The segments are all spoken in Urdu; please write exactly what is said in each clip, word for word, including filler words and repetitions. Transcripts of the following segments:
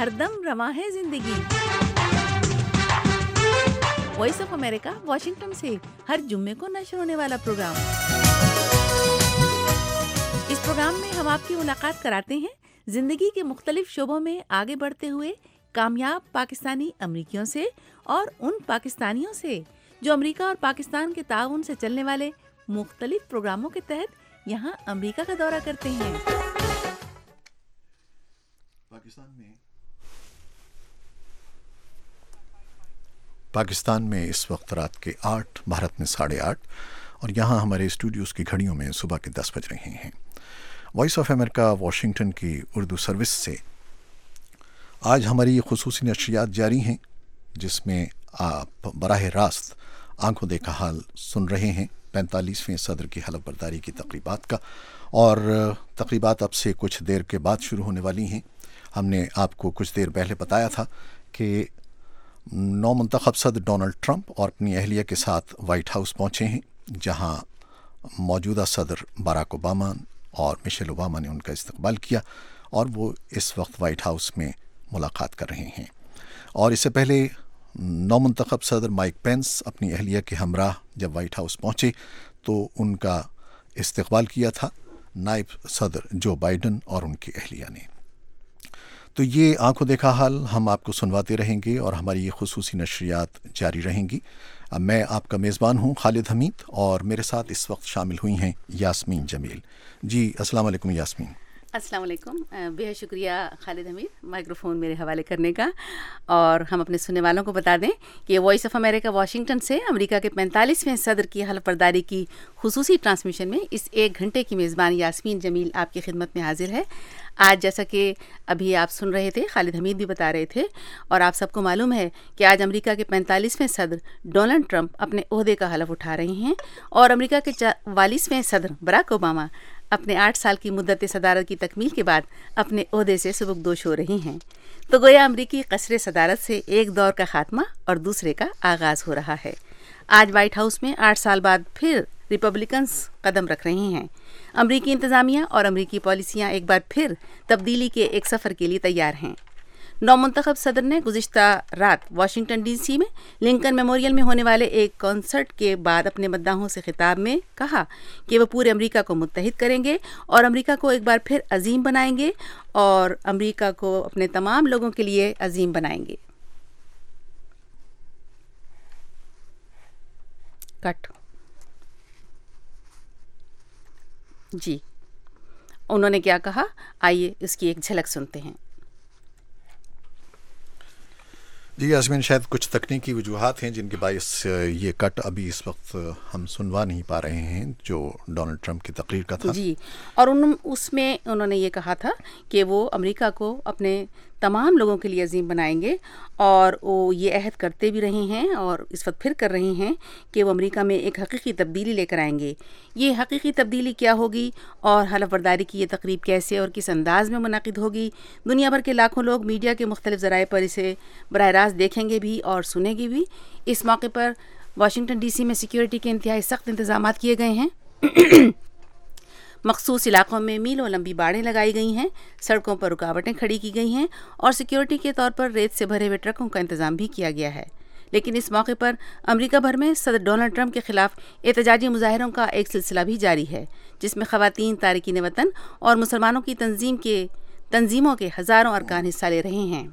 ہر دم رواں ہے زندگی۔ وائس آف امریکہ واشنگٹن سے ہر جمعے کو نشر ہونے والا پروگرام۔ اس پروگرام میں ہم آپ کی ملاقات کراتے ہیں زندگی کے مختلف شعبوں میں آگے بڑھتے ہوئے کامیاب پاکستانی امریکیوں سے اور ان پاکستانیوں سے جو امریکہ اور پاکستان کے تعاون سے چلنے والے مختلف پروگراموں کے تحت یہاں امریکہ کا دورہ کرتے ہیں۔ پاکستان میں پاکستان میں اس وقت رات کے آٹھ، بھارت میں ساڑھے آٹھ، اور یہاں ہمارے اسٹوڈیوز کی گھڑیوں میں صبح کے دس بج رہے ہیں۔ وائس آف امریکہ واشنگٹن کی اردو سروس سے آج ہماری خصوصی نشریات جاری ہیں، جس میں آپ براہ راست آنکھوں دیکھا حال سن رہے ہیں پینتالیسویں صدر کی حلف برداری کی تقریبات کا، اور تقریبات اب سے کچھ دیر کے بعد شروع ہونے والی ہیں۔ ہم نے آپ کو کچھ دیر پہلے بتایا تھا کہ نو منتخب صدر ڈونلڈ ٹرمپ اور اپنی اہلیہ کے ساتھ وائٹ ہاؤس پہنچے ہیں، جہاں موجودہ صدر باراک اوباما اور مشیل اوباما نے ان کا استقبال کیا، اور وہ اس وقت وائٹ ہاؤس میں ملاقات کر رہے ہیں۔ اور اس سے پہلے نو منتخب صدر مائک پینس اپنی اہلیہ کے ہمراہ جب وائٹ ہاؤس پہنچے تو ان کا استقبال کیا تھا نائب صدر جو بائیڈن اور ان کی اہلیہ نے۔ تو یہ آنکھوں دیکھا حال ہم آپ کو سنواتے رہیں گے اور ہماری یہ خصوصی نشریات جاری رہیں گی۔ میں آپ کا میزبان ہوں خالد حمید، اور میرے ساتھ اس وقت شامل ہوئی ہیں یاسمین جمیل۔ جی السلام علیکم یاسمین۔ السلام علیکم، بہت شکریہ خالد حمید مائکروفون میرے حوالے کرنے کا، اور ہم اپنے سننے والوں کو بتا دیں کہ وائس آف امریکہ واشنگٹن سے امریکہ کے پینتالیسویں صدر کی حلف برداری کی خصوصی ٹرانسمیشن میں اس ایک گھنٹے کی میزبان یاسمین جمیل آپ کی خدمت میں حاضر ہے۔ آج جیسا کہ ابھی آپ سن رہے تھے، خالد حمید بھی بتا رہے تھے، اور آپ سب کو معلوم ہے کہ آج امریکہ کے پینتالیسویں صدر ڈونلڈ ٹرمپ اپنے عہدے کا حلف اٹھا رہے ہیں، اور امریکہ کے چوالیسویں صدر باراک اوباما اپنے آٹھ سال کی مدت صدارت کی تکمیل کے بعد اپنے عہدے سے سبکدوش ہو رہی ہیں۔ تو گویا امریکی قصر صدارت سے ایک دور کا خاتمہ اور دوسرے کا آغاز ہو رہا ہے۔ آج وائٹ ہاؤس میں آٹھ سال بعد پھر ریپبلکنز قدم رکھ رہے ہیں۔ امریکی انتظامیہ اور امریکی پالیسیاں ایک بار پھر تبدیلی کے ایک سفر کے لیے تیار ہیں۔ نو منتخب صدر نے گزشتہ رات واشنگٹن ڈی سی میں لنکن میموریل میں ہونے والے ایک کنسرٹ کے بعد اپنے مداحوں سے خطاب میں کہا کہ وہ پورے امریکہ کو متحد کریں گے اور امریکہ کو ایک بار پھر عظیم بنائیں گے، اور امریکہ کو اپنے تمام لوگوں کے لیے عظیم بنائیں گے۔ کٹ جی انہوں نے کیا کہا، آئیے اس کی ایک جھلک سنتے ہیں۔ جی یاسمین، شاید کچھ تکنیکی وجوہات ہیں جن کے باعث یہ کٹ ابھی اس وقت ہم سنوا نہیں پا رہے ہیں جو ڈونلڈ ٹرمپ کی تقریر کا تھا۔ جی، اور ان اس میں انہوں نے یہ کہا تھا کہ وہ امریکہ کو اپنے تمام لوگوں کے لیے عظیم بنائیں گے، اور وہ یہ عہد کرتے بھی رہے ہیں اور اس وقت پھر کر رہے ہیں کہ وہ امریکہ میں ایک حقیقی تبدیلی لے کر آئیں گے۔ یہ حقیقی تبدیلی کیا ہوگی اور حلف برداری کی یہ تقریب کیسے اور کس انداز میں منعقد ہوگی، دنیا بھر کے لاکھوں لوگ میڈیا کے مختلف ذرائع پر اسے براہ راست دیکھیں گے بھی اور سنیں گے بھی۔ اس موقع پر واشنگٹن ڈی سی میں سیکیورٹی کے انتہائی سخت انتظامات کیے گئے ہیں۔ مخصوص علاقوں میں میلوں لمبی باڑیں لگائی گئی ہیں، سڑکوں پر رکاوٹیں کھڑی کی گئی ہیں، اور سیکیورٹی کے طور پر ریت سے بھرے ہوئے ٹرکوں کا انتظام بھی کیا گیا ہے۔ لیکن اس موقع پر امریکہ بھر میں صدر ڈونلڈ ٹرمپ کے خلاف احتجاجی مظاہروں کا ایک سلسلہ بھی جاری ہے، جس میں خواتین، تارکین وطن اور مسلمانوں کی تنظیم کے تنظیموں کے ہزاروں ارکان حصہ لے رہے ہیں۔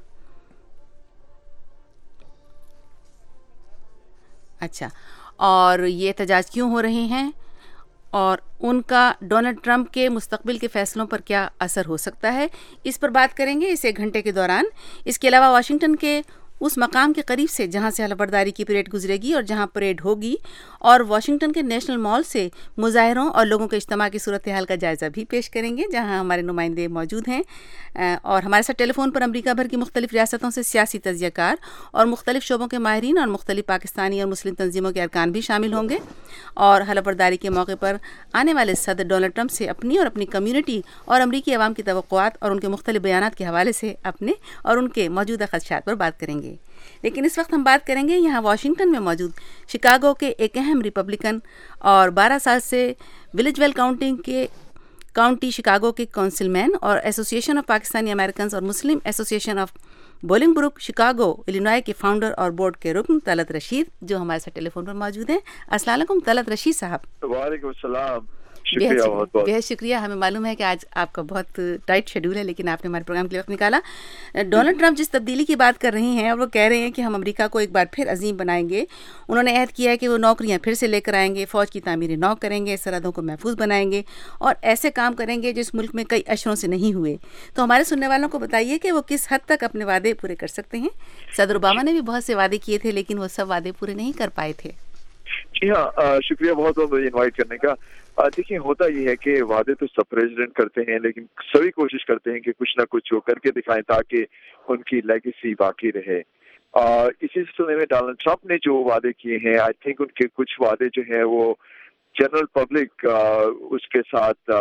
اچھا، اور یہ احتجاج کیوں ہو رہے ہیں اور ان کا ڈونلڈ ٹرمپ کے مستقبل کے فیصلوں پر کیا اثر ہو سکتا ہے، اس پر بات کریں گے اس ایک گھنٹے کے دوران۔ اس کے علاوہ واشنگٹن کے اس مقام کے قریب سے جہاں سے حلف برداری کی پریڈ گزرے گی اور جہاں پریڈ ہوگی، اور واشنگٹن کے نیشنل مال سے مظاہروں اور لوگوں کے اجتماع کی صورتحال کا جائزہ بھی پیش کریں گے، جہاں ہمارے نمائندے موجود ہیں، اور ہمارے ساتھ ٹیلی فون پر امریکہ بھر کی مختلف ریاستوں سے سیاسی تجزیہ کار اور مختلف شعبوں کے ماہرین اور مختلف پاکستانی اور مسلم تنظیموں کے ارکان بھی شامل ہوں گے، اور حلف برداری کے موقع پر آنے والے صدر ڈونلڈ ٹرمپ سے اپنی اور اپنی کمیونٹی اور امریکی عوام کی توقعات اور ان کے مختلف بیانات کے حوالے سے اپنے اور ان کے موجودہ خدشات پر بات کریں گے۔ لیکن اس وقت ہم بات کریں گے یہاں واشنگٹن میں موجود شکاگو کے ایک اہم ریپبلکن اور بارہ سال سے ولیج ویل کاؤنٹی کے کاؤنٹی شکاگو کے کونسل مین اور association of Pakistani Americans اور مسلم association of Bolingbrook Chicago Illinois کے فاؤنڈر اور بورڈ کے رکن طلعت رشید جو ہمارے ساتھ ٹیلی فون پر موجود ہیں. السلام علیکم طلعت رشید صاحب. وعلیکم السلام. شکریہ بہت بہت بہت شکریہ. ہمیں معلوم ہے کہ آج آپ کا بہت ٹائٹ شیڈول ہے لیکن آپ نے ہمارے پروگرام کے لیے وقت نکالا. ڈونلڈ ٹرمپ جس تبدیلی کی بات کر رہے ہیں اور وہ کہہ رہے ہیں کہ ہم امریکہ کو ایک بار پھر عظیم بنائیں گے. انہوں نے عہد کیا ہے کہ وہ نوکریاں پھر سے لے کر آئیں گے, فوج کی تعمیر نو کریں گے, سرحدوں کو محفوظ بنائیں گے اور ایسے کام کریں گے جس ملک میں کئی اشروں سے نہیں ہوئے. تو ہمارے سننے والوں کو بتائیے کہ وہ کس حد تک اپنے وعدے پورے کر سکتے ہیں. صدر اوباما نے بھی بہت سے وعدے کیے تھے لیکن وہ سب وعدے پورے نہیں کر پائے تھے. جی ہاں, شکریہ بہت بہت مجھے انوائٹ کرنے کا. دیکھیں ہوتا یہ ہے کہ وعدے تو سب پریزیڈنٹ کرتے ہیں لیکن سبھی کوشش کرتے ہیں کہ کچھ نہ کچھ وہ کر کے دکھائیں تاکہ ان کی لیگیسی باقی رہے. اسی سلسلے میں ڈونلڈ ٹرمپ نے جو وعدے کیے ہیں آئی تھنک ان کے کچھ وعدے جو ہیں وہ جنرل پبلک اس کے ساتھ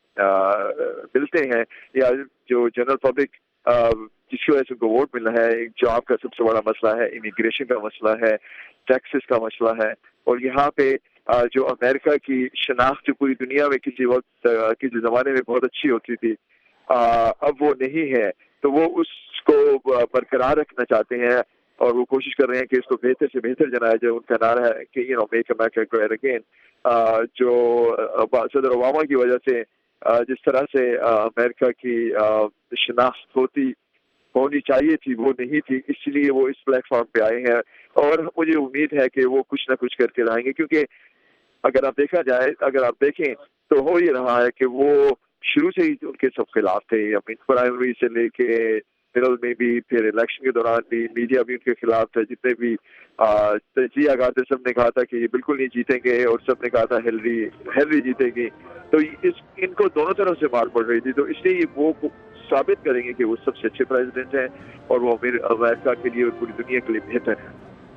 ملتے ہیں, یا جو جنرل پبلک جس کی وجہ سے ان کو ووٹ ملنا ہے. جاب کا سب سے بڑا مسئلہ ہے, امیگریشن کا مسئلہ ہے, ٹیکسز کا مسئلہ ہے. اور یہاں پہ جو امریکہ کی شناخت جو پوری دنیا میں کسی وقت کسی زمانے میں بہت اچھی ہوتی تھی اب وہ نہیں ہے, تو وہ اس کو برقرار رکھنا چاہتے ہیں اور وہ کوشش کر رہے ہیں کہ اس کو بہتر سے بہتر جنایا جائے. ان کا نعرہ ہے کہ you know make America great again. جو صدر اوباما کی وجہ سے جس طرح سے امریکہ کی شناخت ہوتی ہونی چاہیے تھی وہ نہیں تھی, اس لیے وہ اس پلیٹ فارم پہ آئے ہیں اور مجھے امید ہے کہ وہ کچھ نہ کچھ کر کے رہیں گے. کیونکہ اگر آپ دیکھا جائے اگر آپ دیکھیں تو ہو یہ رہا ہے کہ وہ شروع سے ہی ان کے سب خلاف تھے. اپنی پرائمری سے لے کے مڈل میں بھی, پھر الیکشن کے دوران بھی میڈیا بھی ان کے خلاف تھا. جتنے بھی تجزیہ کار تھے سب نے کہا تھا کہ یہ بالکل نہیں جیتیں گے اور سب نے کہا تھا ہیلری ہیلری جیتے گی. تو اس ان کو دونوں طرف سے مار پڑ رہی تھی, تو اس لیے وہ ثابت کریں گے کہ وہ سب سے اچھے پریزیڈنٹ ہیں اور وہ امریکہ کے لیے اور پوری دنیا کے لیے بہتر ہے.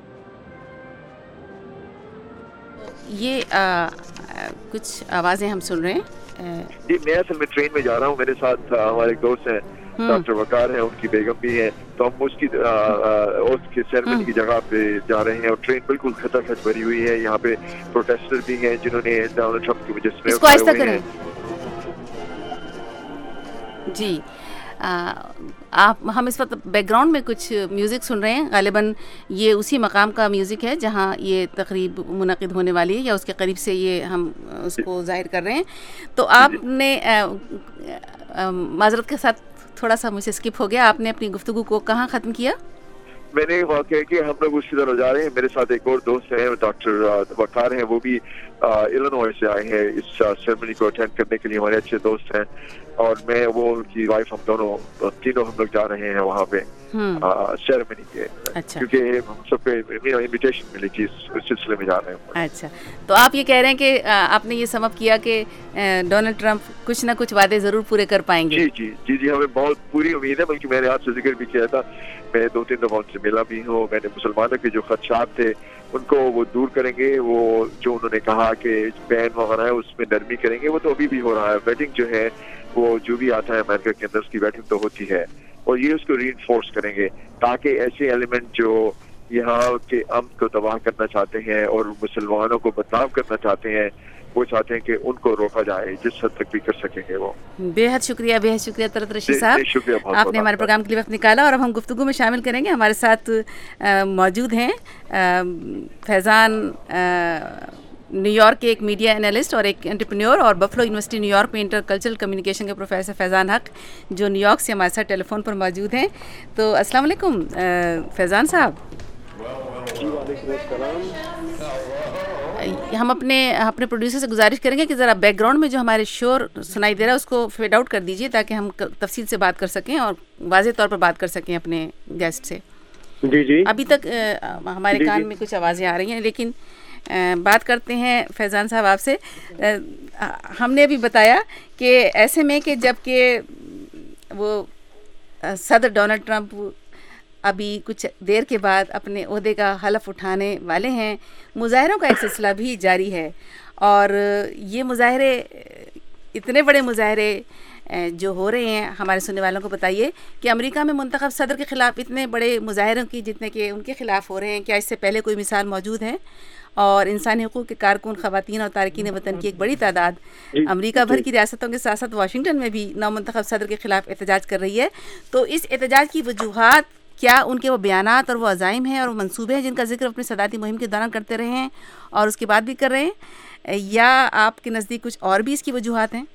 یہ آ, آ, کچھ آوازیں ہم سن رہے ہیں. جی میں اصل میں ٹرین میں جا رہا ہوں, میرے ساتھ ہمارے ایک دوست ہیں ڈاکٹر وقار ہیں, ان کی بیگم بھی ہے, تو ہم اس کی اس کی سیرمنی کی جگہ پہ جا رہے ہیں اور ٹرین بالکل کھچا کھچ بھری ہوئی ہے. یہاں پہ پروٹیسٹر بھی ہیں جنہوں نے ڈونلڈ ٹرمپ کی وجہ سے اس کو آہستہ کریں. جی آپ ہم اس وقت بیک گراؤنڈ میں کچھ میوزک سن رہے ہیں, غالباً یہ اسی مقام کا میوزک ہے جہاں یہ تقریب منعقد ہونے والی ہے یا اس کے قریب سے یہ ہم اس کو ظاہر کر رہے ہیں. تو آپ نے معذرت کے ساتھ تھوڑا سا مجھ سے اسکپ ہو گیا, آپ نے اپنی گفتگو کو کہاں ختم کیا؟ میں نے واقع ہے کہ ہم لوگ اسی طرح جا رہے ہیں. میرے ساتھ ایک اور دوست ہیں ڈاکٹر وقار ہیں, وہ بھی الینوائے سے آئے ہیں اس سیرمنی کو اٹینڈ کرنے کے لیے. ہمارے اچھے دوست ہیں اور میں وہ ان کی وائف, ہم دونوں تینوں ہم لوگ جا رہے ہیں وہاں پہ سیرمنی کے, کیونکہ ہم سب کو انویٹیشن ملی تھی, اس سلسلے میں جا رہے ہیں. اچھا, تو آپ یہ کہہ رہے ہیں کہ آپ نے یہ سمجھ کیا کہ ڈونلڈ ٹرمپ کچھ نہ کچھ وعدے ضرور پورے کر پائیں گے؟ جی جی جی جی ہمیں بہت پوری امید ہے, بلکہ میں نے آپ سے ذکر بھی کیا تھا, میں دو تین دفعہ ان سے ملا بھی ہوں. میں نے مسلمانوں کے جو خدشات تھے ان کو وہ دور کریں گے. وہ جو انہوں نے کہا کہ بین وغیرہ ہے اس میں نرمی کریں گے, وہ تو ابھی بھی ہو رہا ہے. ویٹنگ جو ہے وہ جو بھی آتا ہے امریکہ کے اندر اس کی ویٹنگ تو ہوتی ہے, اور یہ اس کو ری انفورس کریں گے تاکہ ایسے ایلیمنٹ جو یہاں کے امن کو تباہ کرنا چاہتے ہیں اور مسلمانوں کو بدنام کرنا چاہتے ہیں, وہ چاہتے ہیں کہ ان کو روکا جائے جس حد تک بھی کر سکیں گے. وہ بے حد شکریہ بے حد شکریہ طلعت رشید صاحب, آپ نے ہمارے پروگرام کے لیے وقت نکالا اور اب ہم گفتگو میں شامل کریں گے. ہمارے ساتھ موجود ہیں فیضان, نیو یارک کے ایک میڈیا انالسٹ اور ایک انٹرپرینور, اور بفلو یونیورسٹی نیو یارک میں انٹر کلچرل کمیونیکیشن کے پروفیسر فیضان حق جو نیو یارک سے ہمارے ساتھ ٹیلی فون پر موجود ہیں. تو السلام علیکم فیضان صاحب. ہم اپنے اپنے پروڈیوسر سے گزارش کریں گے کہ ذرا بیک گراؤنڈ میں جو ہمارے شور سنائی دے رہا ہے اس کو فیڈ آؤٹ کر دیجیے تاکہ ہم تفصیل سے بات کر سکیں اور واضح طور پر بات کر سکیں اپنے گیسٹ سے. جی جی ابھی تک ہمارے کان میں کچھ آوازیں آ رہی ہیں, لیکن بات کرتے ہیں فیضان صاحب آپ سے. ہم نے ابھی بتایا کہ ایسے میں کہ جب کہ وہ صدر ڈونلڈ ٹرمپ ابھی کچھ دیر کے بعد اپنے عہدے کا حلف اٹھانے والے ہیں, مظاہروں کا ایک سلسلہ بھی جاری ہے, اور یہ مظاہرے اتنے بڑے مظاہرے جو ہو رہے ہیں, ہمارے سننے والوں کو بتائیے کہ امریکہ میں منتخب صدر کے خلاف اتنے بڑے مظاہروں کی جتنے کہ ان کے خلاف ہو رہے ہیں, کیا اس سے پہلے کوئی مثال موجود ہے؟ اور انسانی حقوق کے کارکن, خواتین اور تارکین وطن کی ایک بڑی تعداد امریکہ بھر کی ریاستوں کے ساتھ ساتھ واشنگٹن میں بھی نامنتخب صدر کے خلاف احتجاج کر رہی ہے. تو اس احتجاج کی وجوہات کیا ان کے وہ بیانات اور وہ عزائم ہیں اور وہ منصوبے ہیں جن کا ذکر اپنی صدارتی مہم کے دوران کرتے رہے ہیں اور اس کے بعد بھی کر رہے ہیں، یا آپ کے نزدیک کچھ اور بھی اس کی وجوہات ہیں؟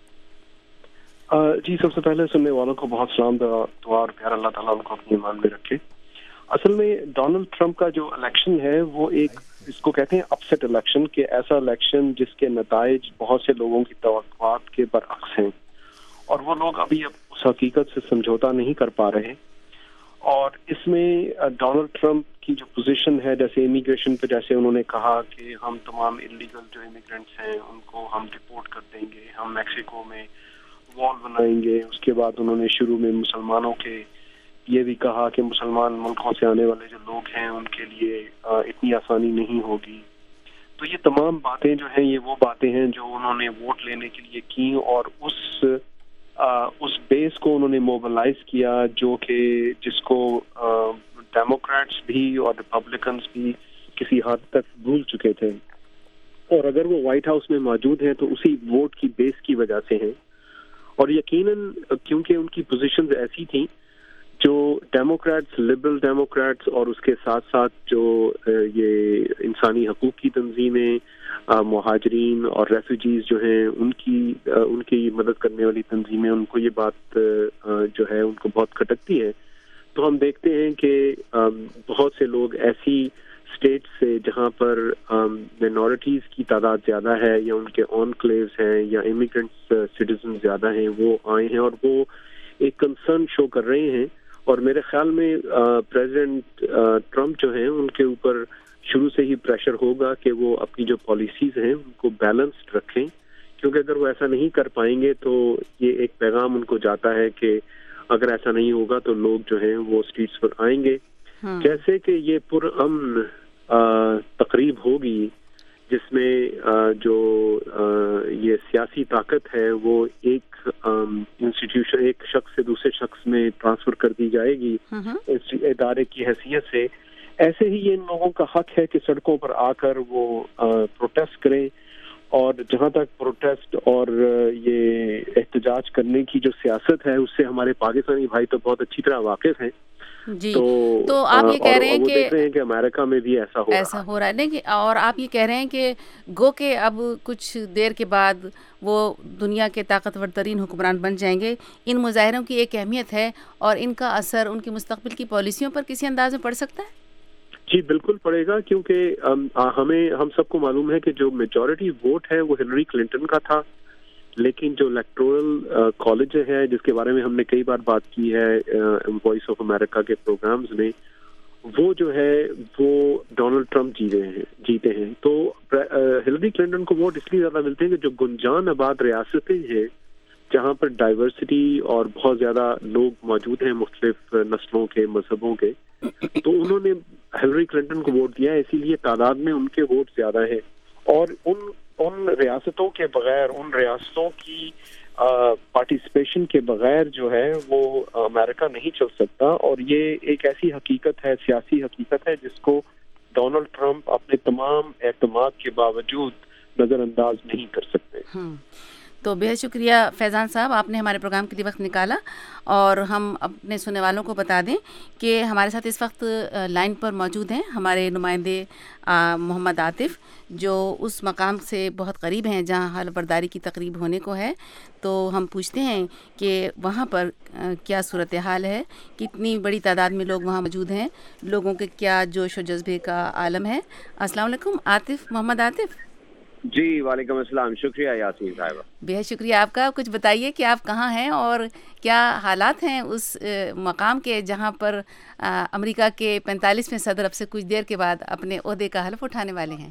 جی، سب سے پہلے سننے والوں کو بہت سلام، دعا اور پیار اللہ تعالیٰ ان کو اپنی ایمان میں رکھے۔ اصل میں ڈونلڈ ٹرمپ کا جو الیکشن ہے وہ ایک اس کو کہتے ہیں اپسیٹ الیکشن، کہ ایسا الیکشن جس کے نتائج بہت سے لوگوں کی توقعات کے برعکس ہیں، اور وہ لوگ ابھی اب اس حقیقت سے سمجھوتا نہیں کر پا رہے۔ اور اس میں ڈونلڈ ٹرمپ کی جو پوزیشن ہے، جیسے امیگریشن پہ، جیسے انہوں نے کہا کہ ہم تمام انلیگل جو امیگرینٹس ہیں ان کو ہم ڈپورٹ کر دیں گے، ہم میکسیکو میں وال بنائیں گے۔ اس کے بعد انہوں نے شروع میں مسلمانوں کے یہ بھی کہا کہ مسلمان ملکوں سے آنے والے جو لوگ ہیں ان کے لیے اتنی آسانی نہیں ہوگی۔ تو یہ تمام باتیں جو ہیں یہ وہ باتیں ہیں جو انہوں نے ووٹ لینے کے لیے کی، اور اس اس بیس کو انہوں نے موبلائز کیا، جو کہ جس کو ڈیموکریٹس بھی اور ریپبلکنس بھی کسی حد تک بھول چکے تھے، اور اگر وہ وائٹ ہاؤس میں موجود ہیں تو اسی ووٹ کی بیس کی وجہ سے ہیں۔ اور یقیناً کیونکہ ان کی پوزیشنز ایسی تھیں جو ڈیموکریٹس، لبرل ڈیموکریٹس اور اس کے ساتھ ساتھ جو یہ انسانی حقوق کی تنظیمیں، مہاجرین اور ریفیوجیز جو ہیں ان کی ان کی مدد کرنے والی تنظیمیں، ان کو یہ بات جو ہے ان کو بہت کھٹکتی ہے۔ تو ہم دیکھتے ہیں کہ بہت سے لوگ ایسی اسٹیٹ سے جہاں پر مائنورٹیز کی تعداد زیادہ ہے، یا ان کے آن کلیوز ہیں، یا امیگرینٹس سٹیزن زیادہ ہیں، وہ آئے ہیں اور وہ ایک کنسرن شو کر رہے ہیں۔ اور میرے خیال میں پریزیڈنٹ ٹرمپ جو ہیں ان کے اوپر شروع سے ہی پریشر ہوگا کہ وہ اپنی جو پالیسیز ہیں ان کو بیلنسڈ رکھیں، کیونکہ اگر وہ ایسا نہیں کر پائیں گے تو یہ ایک پیغام ان کو جاتا ہے کہ اگر ایسا نہیں ہوگا تو لوگ جو ہیں وہ اسٹریٹس پر آئیں گے۔ جیسے کہ یہ پرامن تقریب ہوگی جس میں جو یہ سیاسی طاقت ہے وہ ایک انسٹیٹیوشن، ایک شخص سے دوسرے شخص میں ٹرانسفر کر دی جائے گی اس ادارے کی حیثیت سے، ایسے ہی یہ ان لوگوں کا حق ہے کہ سڑکوں پر آ کر وہ پروٹیسٹ کریں۔ اور جہاں تک پروٹیسٹ اور یہ احتجاج کرنے کی جو سیاست ہے اس سے ہمارے پاکستانی بھائی تو بہت اچھی طرح واقف ہیں۔ جی، تو آپ یہ کہہ رہے ہیں کہ دیکھ رہے ہیں کہ امریکہ میں بھی ایسا ہو ایسا ہو رہا ہے نہیں، اور آپ یہ کہہ رہے ہیں کہ گو کہ اب کچھ دیر کے بعد وہ دنیا کے طاقتور ترین حکمران بن جائیں گے۔ ان مظاہروں کی ایک اہمیت ہے اور ان کا اثر ان کی مستقبل کی پالیسیوں پر کسی انداز میں پڑ سکتا ہے؟ جی بالکل پڑے گا، کیونکہ ہمیں ہم سب کو معلوم ہے کہ جو میجورٹی ووٹ ہے وہ ہلری کلنٹن کا تھا، لیکن جو الیکٹورل کالج ہے جس کے بارے میں ہم نے کئی بار بات کی ہے وائس آف امریکہ کے پروگرامز میں، وہ جو ہے وہ ڈونلڈ ٹرمپ جیتے ہیں جیتے ہیں تو ہلری کلنٹن کو ووٹ اس لیے زیادہ ملتے ہیں کہ جو گنجان آباد ریاستیں ہیں جہاں پر ڈائیورسٹی اور بہت زیادہ لوگ موجود ہیں مختلف نسلوں کے، مذہبوں کے، تو انہوں نے ہلری کلنٹن کو ووٹ دیا ہے، اسی لیے تعداد میں ان کے ووٹ زیادہ ہیں۔ اور ان ان ریاستوں کے بغیر، ان ریاستوں کی پارٹیسپیشن کے بغیر جو ہے وہ امریکہ نہیں چل سکتا، اور یہ ایک ایسی حقیقت ہے، سیاسی حقیقت ہے جس کو ڈونلڈ ٹرمپ اپنے تمام اعتماد کے باوجود نظر انداز نہیں کر سکتے۔ تو بہت شکریہ فیضان صاحب، آپ نے ہمارے پروگرام کے لیے وقت نکالا، اور ہم اپنے سننے والوں کو بتا دیں کہ ہمارے ساتھ اس وقت لائن پر موجود ہیں ہمارے نمائندے محمد عاطف، جو اس مقام سے بہت قریب ہیں جہاں حلف برداری کی تقریب ہونے کو ہے۔ تو ہم پوچھتے ہیں کہ وہاں پر کیا صورتحال ہے، کتنی بڑی تعداد میں لوگ وہاں موجود ہیں، لوگوں کے کیا جوش و جذبے کا عالم ہے۔ السلام علیکم عاطف، محمد عاطف۔ جی وعلیکم السلام، شکریہ یاسین صاحبہ۔ بہت شکریہ آپ کا۔ کچھ بتائیے کہ آپ کہاں ہیں اور کیا حالات ہیں اس مقام کے جہاں پر امریکہ کے پینتالیسویں صدر اب سے کچھ دیر کے بعد اپنے عہدے کا حلف اٹھانے والے ہیں؟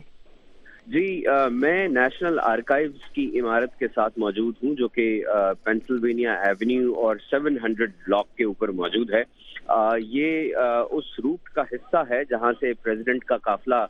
جی میں نیشنل آرکائیوز کی عمارت کے ساتھ موجود ہوں، جو کہ پینسلوینیا ایونیو اور سیون ہنڈریڈ بلاک کے اوپر موجود ہے۔ یہ اس روٹ کا حصہ ہے جہاں سے پریزیڈنٹ کا قافلہ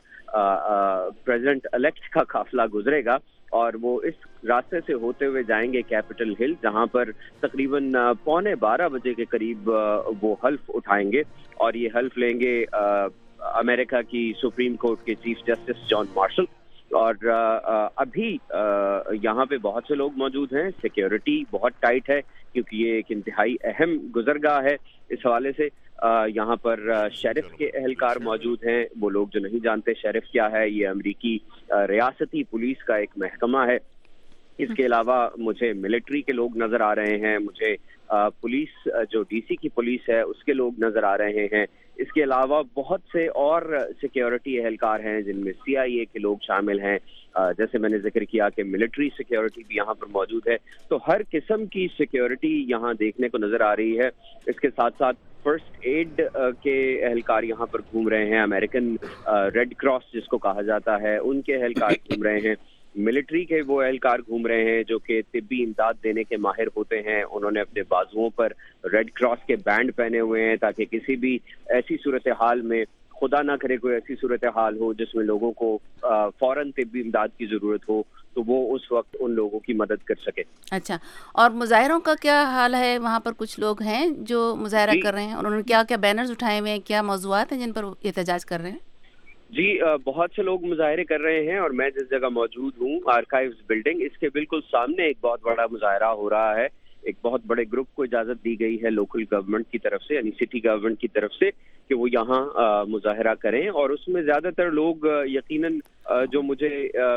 پریزیڈنٹ الیکٹ کا قافلہ گزرے گا، اور وہ اس راستے سے ہوتے ہوئے جائیں گے کیپٹل ہل، جہاں پر تقریباً پونے بارہ بجے کے قریب وہ حلف اٹھائیں گے، اور یہ حلف لیں گے امریکہ کی سپریم کورٹ کے چیف جسٹس جان مارشل۔ اور ابھی یہاں پہ بہت سے لوگ موجود ہیں، سیکیورٹی بہت ٹائٹ ہے کیونکہ یہ ایک انتہائی اہم گزرگاہ ہے۔ اس حوالے سے یہاں پر شیرف کے اہلکار موجود ہیں. وہ لوگ جو نہیں جانتے شیرف کیا ہے، یہ امریکی ریاستی پولیس کا ایک محکمہ ہے. اس کے علاوہ مجھے ملٹری کے لوگ نظر آ رہے ہیں، مجھے پولیس جو ڈی سی کی پولیس ہے اس کے لوگ نظر آ رہے ہیں. اس کے علاوہ بہت سے اور سیکیورٹی اہلکار ہیں جن میں سی آئی اے کے لوگ شامل ہیں. جیسے میں نے ذکر کیا کہ ملٹری سیکیورٹی بھی یہاں پر موجود ہے. تو ہر قسم کی سیکیورٹی یہاں دیکھنے کو نظر آ رہی ہے. اس کے ساتھ ساتھ فرسٹ ایڈ کے اہلکار یہاں پر گھوم رہے ہیں. امریکن ریڈ کراس جس کو کہا جاتا ہے ان کے اہلکار گھوم رہے ہیں. ملٹری کے وہ اہلکار گھوم رہے ہیں جو کہ طبی امداد دینے کے ماہر ہوتے ہیں. انہوں نے اپنے بازوؤں پر ریڈ کراس کے بینڈ پہنے ہوئے ہیں تاکہ کسی بھی ایسی صورتحال میں، خدا نہ کرے کوئی ایسی صورتحال ہو جس میں لوگوں کو فوراً طبی امداد کی ضرورت ہو تو وہ اس وقت ان لوگوں کی مدد کر سکے. اچھا، اور مظاہروں کا کیا حال ہے؟ وہاں پر کچھ لوگ ہیں جو مظاہرہ جی. کر رہے ہیں، اور انہوں نے کیا کیا بینرز اٹھائے ہوئے ہیں، کیا موضوعات ہیں جن پر احتجاج کر رہے ہیں؟ جی بہت سے لوگ مظاہرے کر رہے ہیں اور میں جس جگہ موجود ہوں آرکائیوز بلڈنگ، اس کے بالکل سامنے ایک بہت بڑا مظاہرہ ہو رہا ہے. ایک بہت بڑے گروپ کو اجازت دی گئی ہے لوکل گورنمنٹ کی طرف سے، یعنی سٹی گورنمنٹ کی طرف سے، کہ وہ یہاں مظاہرہ کریں. اور اس میں زیادہ تر لوگ یقیناً جو مجھے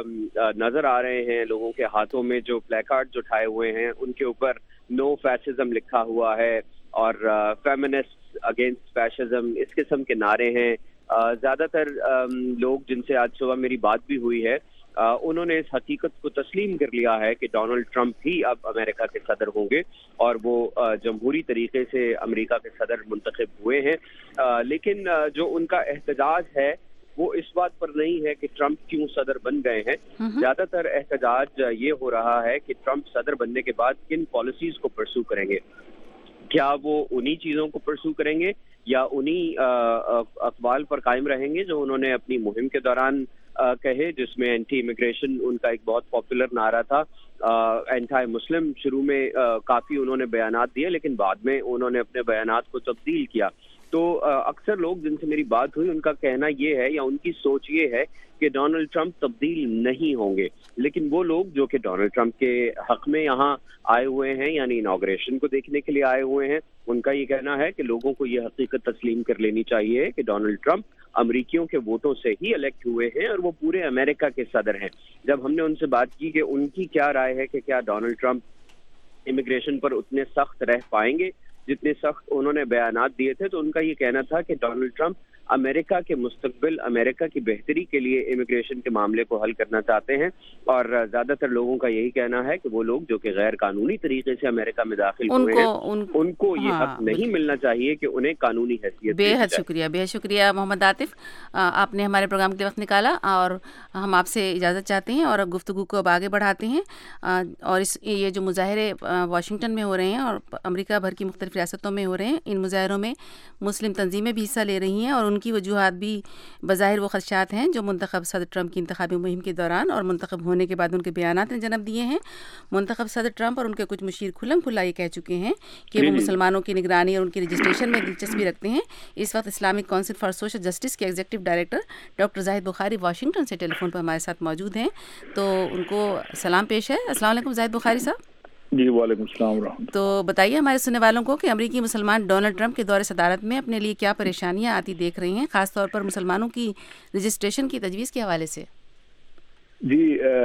نظر آ رہے ہیں، لوگوں کے ہاتھوں میں جو پلے کارڈز اٹھائے ہوئے ہیں ان کے اوپر نو فیشزم لکھا ہوا ہے اور فیمنسٹ اگینسٹ فیشزم، اس قسم کے نعرے ہیں. زیادہ تر لوگ جن سے آج صبح میری بات بھی ہوئی ہے انہوں نے اس حقیقت کو تسلیم کر لیا ہے کہ ڈونلڈ ٹرمپ ہی اب امریکہ کے صدر ہوں گے اور وہ جمہوری طریقے سے امریکہ کے صدر منتخب ہوئے ہیں. لیکن جو ان کا احتجاج ہے وہ اس بات پر نہیں ہے کہ ٹرمپ کیوں صدر بن گئے ہیں. زیادہ تر احتجاج یہ ہو رہا ہے کہ ٹرمپ صدر بننے کے بعد کن پالیسیز کو پرسو کریں گے. کیا وہ انہی چیزوں کو پرسو کریں گے یا انہی اقوال پر قائم رہیں گے جو انہوں نے اپنی مہم کے دوران کہے، جس میں اینٹی امیگریشن ان کا ایک بہت پاپولر نعرہ تھا. اینٹی مسلم شروع میں کافی انہوں نے بیانات دیے لیکن بعد میں انہوں نے اپنے بیانات کو تبدیل کیا. تو اکثر لوگ جن سے میری بات ہوئی ان کا کہنا یہ ہے یا ان کی سوچ یہ ہے کہ ڈونلڈ ٹرمپ تبدیل نہیں ہوں گے. لیکن وہ لوگ جو کہ ڈونلڈ ٹرمپ کے حق میں یہاں آئے ہوئے ہیں، یعنی انوگریشن کو دیکھنے کے لیے آئے ہوئے ہیں، ان کا یہ کہنا ہے کہ لوگوں کو یہ حقیقت تسلیم کر لینی چاہیے کہ ڈونلڈ ٹرمپ امریکیوں کے ووٹوں سے ہی الیکٹ ہوئے ہیں اور وہ پورے امریکہ کے صدر ہیں. جب ہم نے ان سے بات کی کہ ان کی کیا رائے ہے کہ کیا ڈونلڈ ٹرمپ امیگریشن پر اتنے سخت رہ پائیں گے جتنے سخت انہوں نے بیانات دیے تھے، تو ان کا یہ کہنا تھا کہ ڈونلڈ ٹرمپ امریکہ کے مستقبل، امریکہ کی بہتری کے لیے امیگریشن کے معاملے کو حل کرنا چاہتے ہیں. اور زیادہ تر لوگوں کا یہی کہنا ہے کہ وہ لوگ جو کہ غیر قانونی طریقے سے امریکہ میں داخل ہوئے ہیں ان, ان کو یہ ہاں حق نہیں ملنا چاہیے کہ انہیں قانونی حیثیت. بے حد شکریہ، بے حد شکریہ محمد عاطف، آپ نے ہمارے پروگرام کے لیے وقت نکالا اور ہم آپ سے اجازت چاہتے ہیں اور گفتگو کو اب آگے بڑھاتے ہیں. اور اس یہ جو مظاہرے واشنگٹن میں ہو رہے ہیں اور امریکہ بھر کی مختلف ریاستوں میں ہو رہے ہیں، ان مظاہروں میں مسلم تنظیمیں بھی حصہ لے رہی ہیں اور ان کی وجوہات بھی بظاہر وہ خدشات ہیں جو منتخب صدر ٹرمپ کی انتخابی مہم کے دوران اور منتخب ہونے کے بعد ان کے بیانات نے جنم دیے ہیں. منتخب صدر ٹرمپ اور ان کے کچھ مشیر کھلم کھلا یہ کہہ چکے ہیں کہ وہ مسلمانوں کی نگرانی اور ان کی رجسٹریشن میں دلچسپی رکھتے ہیں. اس وقت Islamic council for social justice کے executive director doctor Zahid Bukhari Washington سے ٹیلی فون پر ہمارے ساتھ موجود ہیں، تو ان کو سلام پیش ہے. السلام علیکم زاہد بخاری صاحب. جی وعلیکم السلام ورحمۃ. تو بتائیے ہمارے سننے والوں کو کہ امریکی مسلمان ڈونلڈ ٹرمپ کے دور صدارت میں اپنے لیے کیا پریشانیاں آتی دیکھ رہے ہیں، خاص طور پر مسلمانوں کی رجسٹریشن کی تجویز کے حوالے سے. جی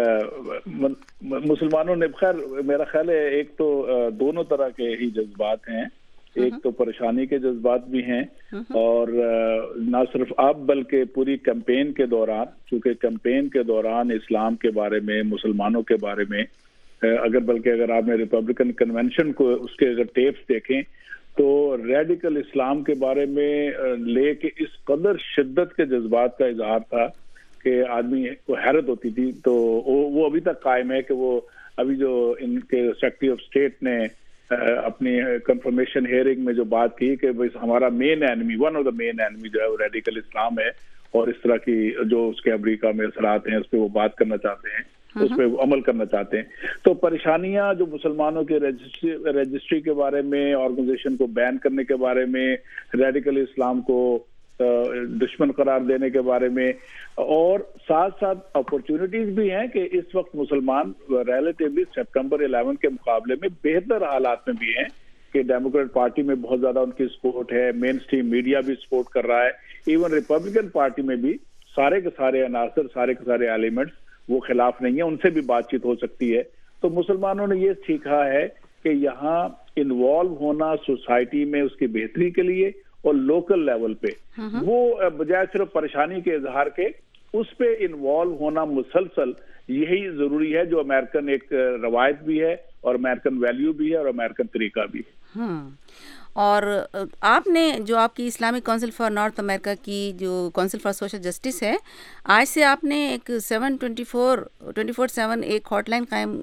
مسلمانوں نے خیر میرا خیال ہے ایک تو دونوں طرح کے ہی جذبات ہیں. ایک تو پریشانی کے جذبات بھی ہیں اور نہ صرف اب بلکہ پوری کیمپین کے دوران، چونکہ کیمپین کے دوران اسلام کے بارے میں، مسلمانوں کے بارے میں، اگر بلکہ اگر آپ نے ریپبلکن کنونشن کو اس کے اگر ٹیپس دیکھیں تو ریڈیکل اسلام کے بارے میں لے کے اس قدر شدت کے جذبات کا اظہار تھا کہ آدمی کو حیرت ہوتی تھی. تو وہ ابھی تک قائم ہے کہ وہ ابھی جو ان کے سیکرٹری آف اسٹیٹ نے اپنی کنفرمیشن ہیئرنگ میں جو بات کی کہ ہمارا main enemy, one of the main enemy جو ہے وہ ریڈیکل اسلام ہے اور اس طرح کی جو اس کے امریکہ میں اثرات ہیں اس پہ وہ بات کرنا چاہتے ہیں، اس پہ عمل کرنا چاہتے ہیں. تو پریشانیاں جو مسلمانوں کے رجسٹری کے بارے میں، آرگنائزیشن کو بین کرنے کے بارے میں، ریڈیکل اسلام کو دشمن قرار دینے کے بارے میں، اور ساتھ ساتھ اپرچونٹیز بھی ہیں کہ اس وقت مسلمان ریلیٹیولی سپٹمبر الیون کے مقابلے میں بہتر حالات میں بھی ہیں کہ ڈیموکریٹ پارٹی میں بہت زیادہ ان کی سپورٹ ہے, مین اسٹریم میڈیا بھی سپورٹ کر رہا ہے, ایون ریپبلکن پارٹی میں بھی سارے کے سارے عناصر, سارے کے سارے ایلیمنٹس وہ خلاف نہیں ہیں, ان سے بھی بات چیت ہو سکتی ہے. تو مسلمانوں نے یہ سیکھا ہے کہ یہاں انوالو ہونا سوسائٹی میں اس کی بہتری کے لیے اور لوکل لیول پہ, وہ بجائے صرف پریشانی کے اظہار کے اس پہ انوالو ہونا مسلسل, یہی ضروری ہے جو امریکن ایک روایت بھی ہے اور امریکن ویلیو بھی ہے اور امریکن طریقہ بھی ہے. اور آپ نے جو آپ کی Islamic council for North America کی جو کونسل فار سوشل جسٹس ہے, آج سے آپ نے ایک seven twenty four twenty four seven ایک ہاٹ لائن قائم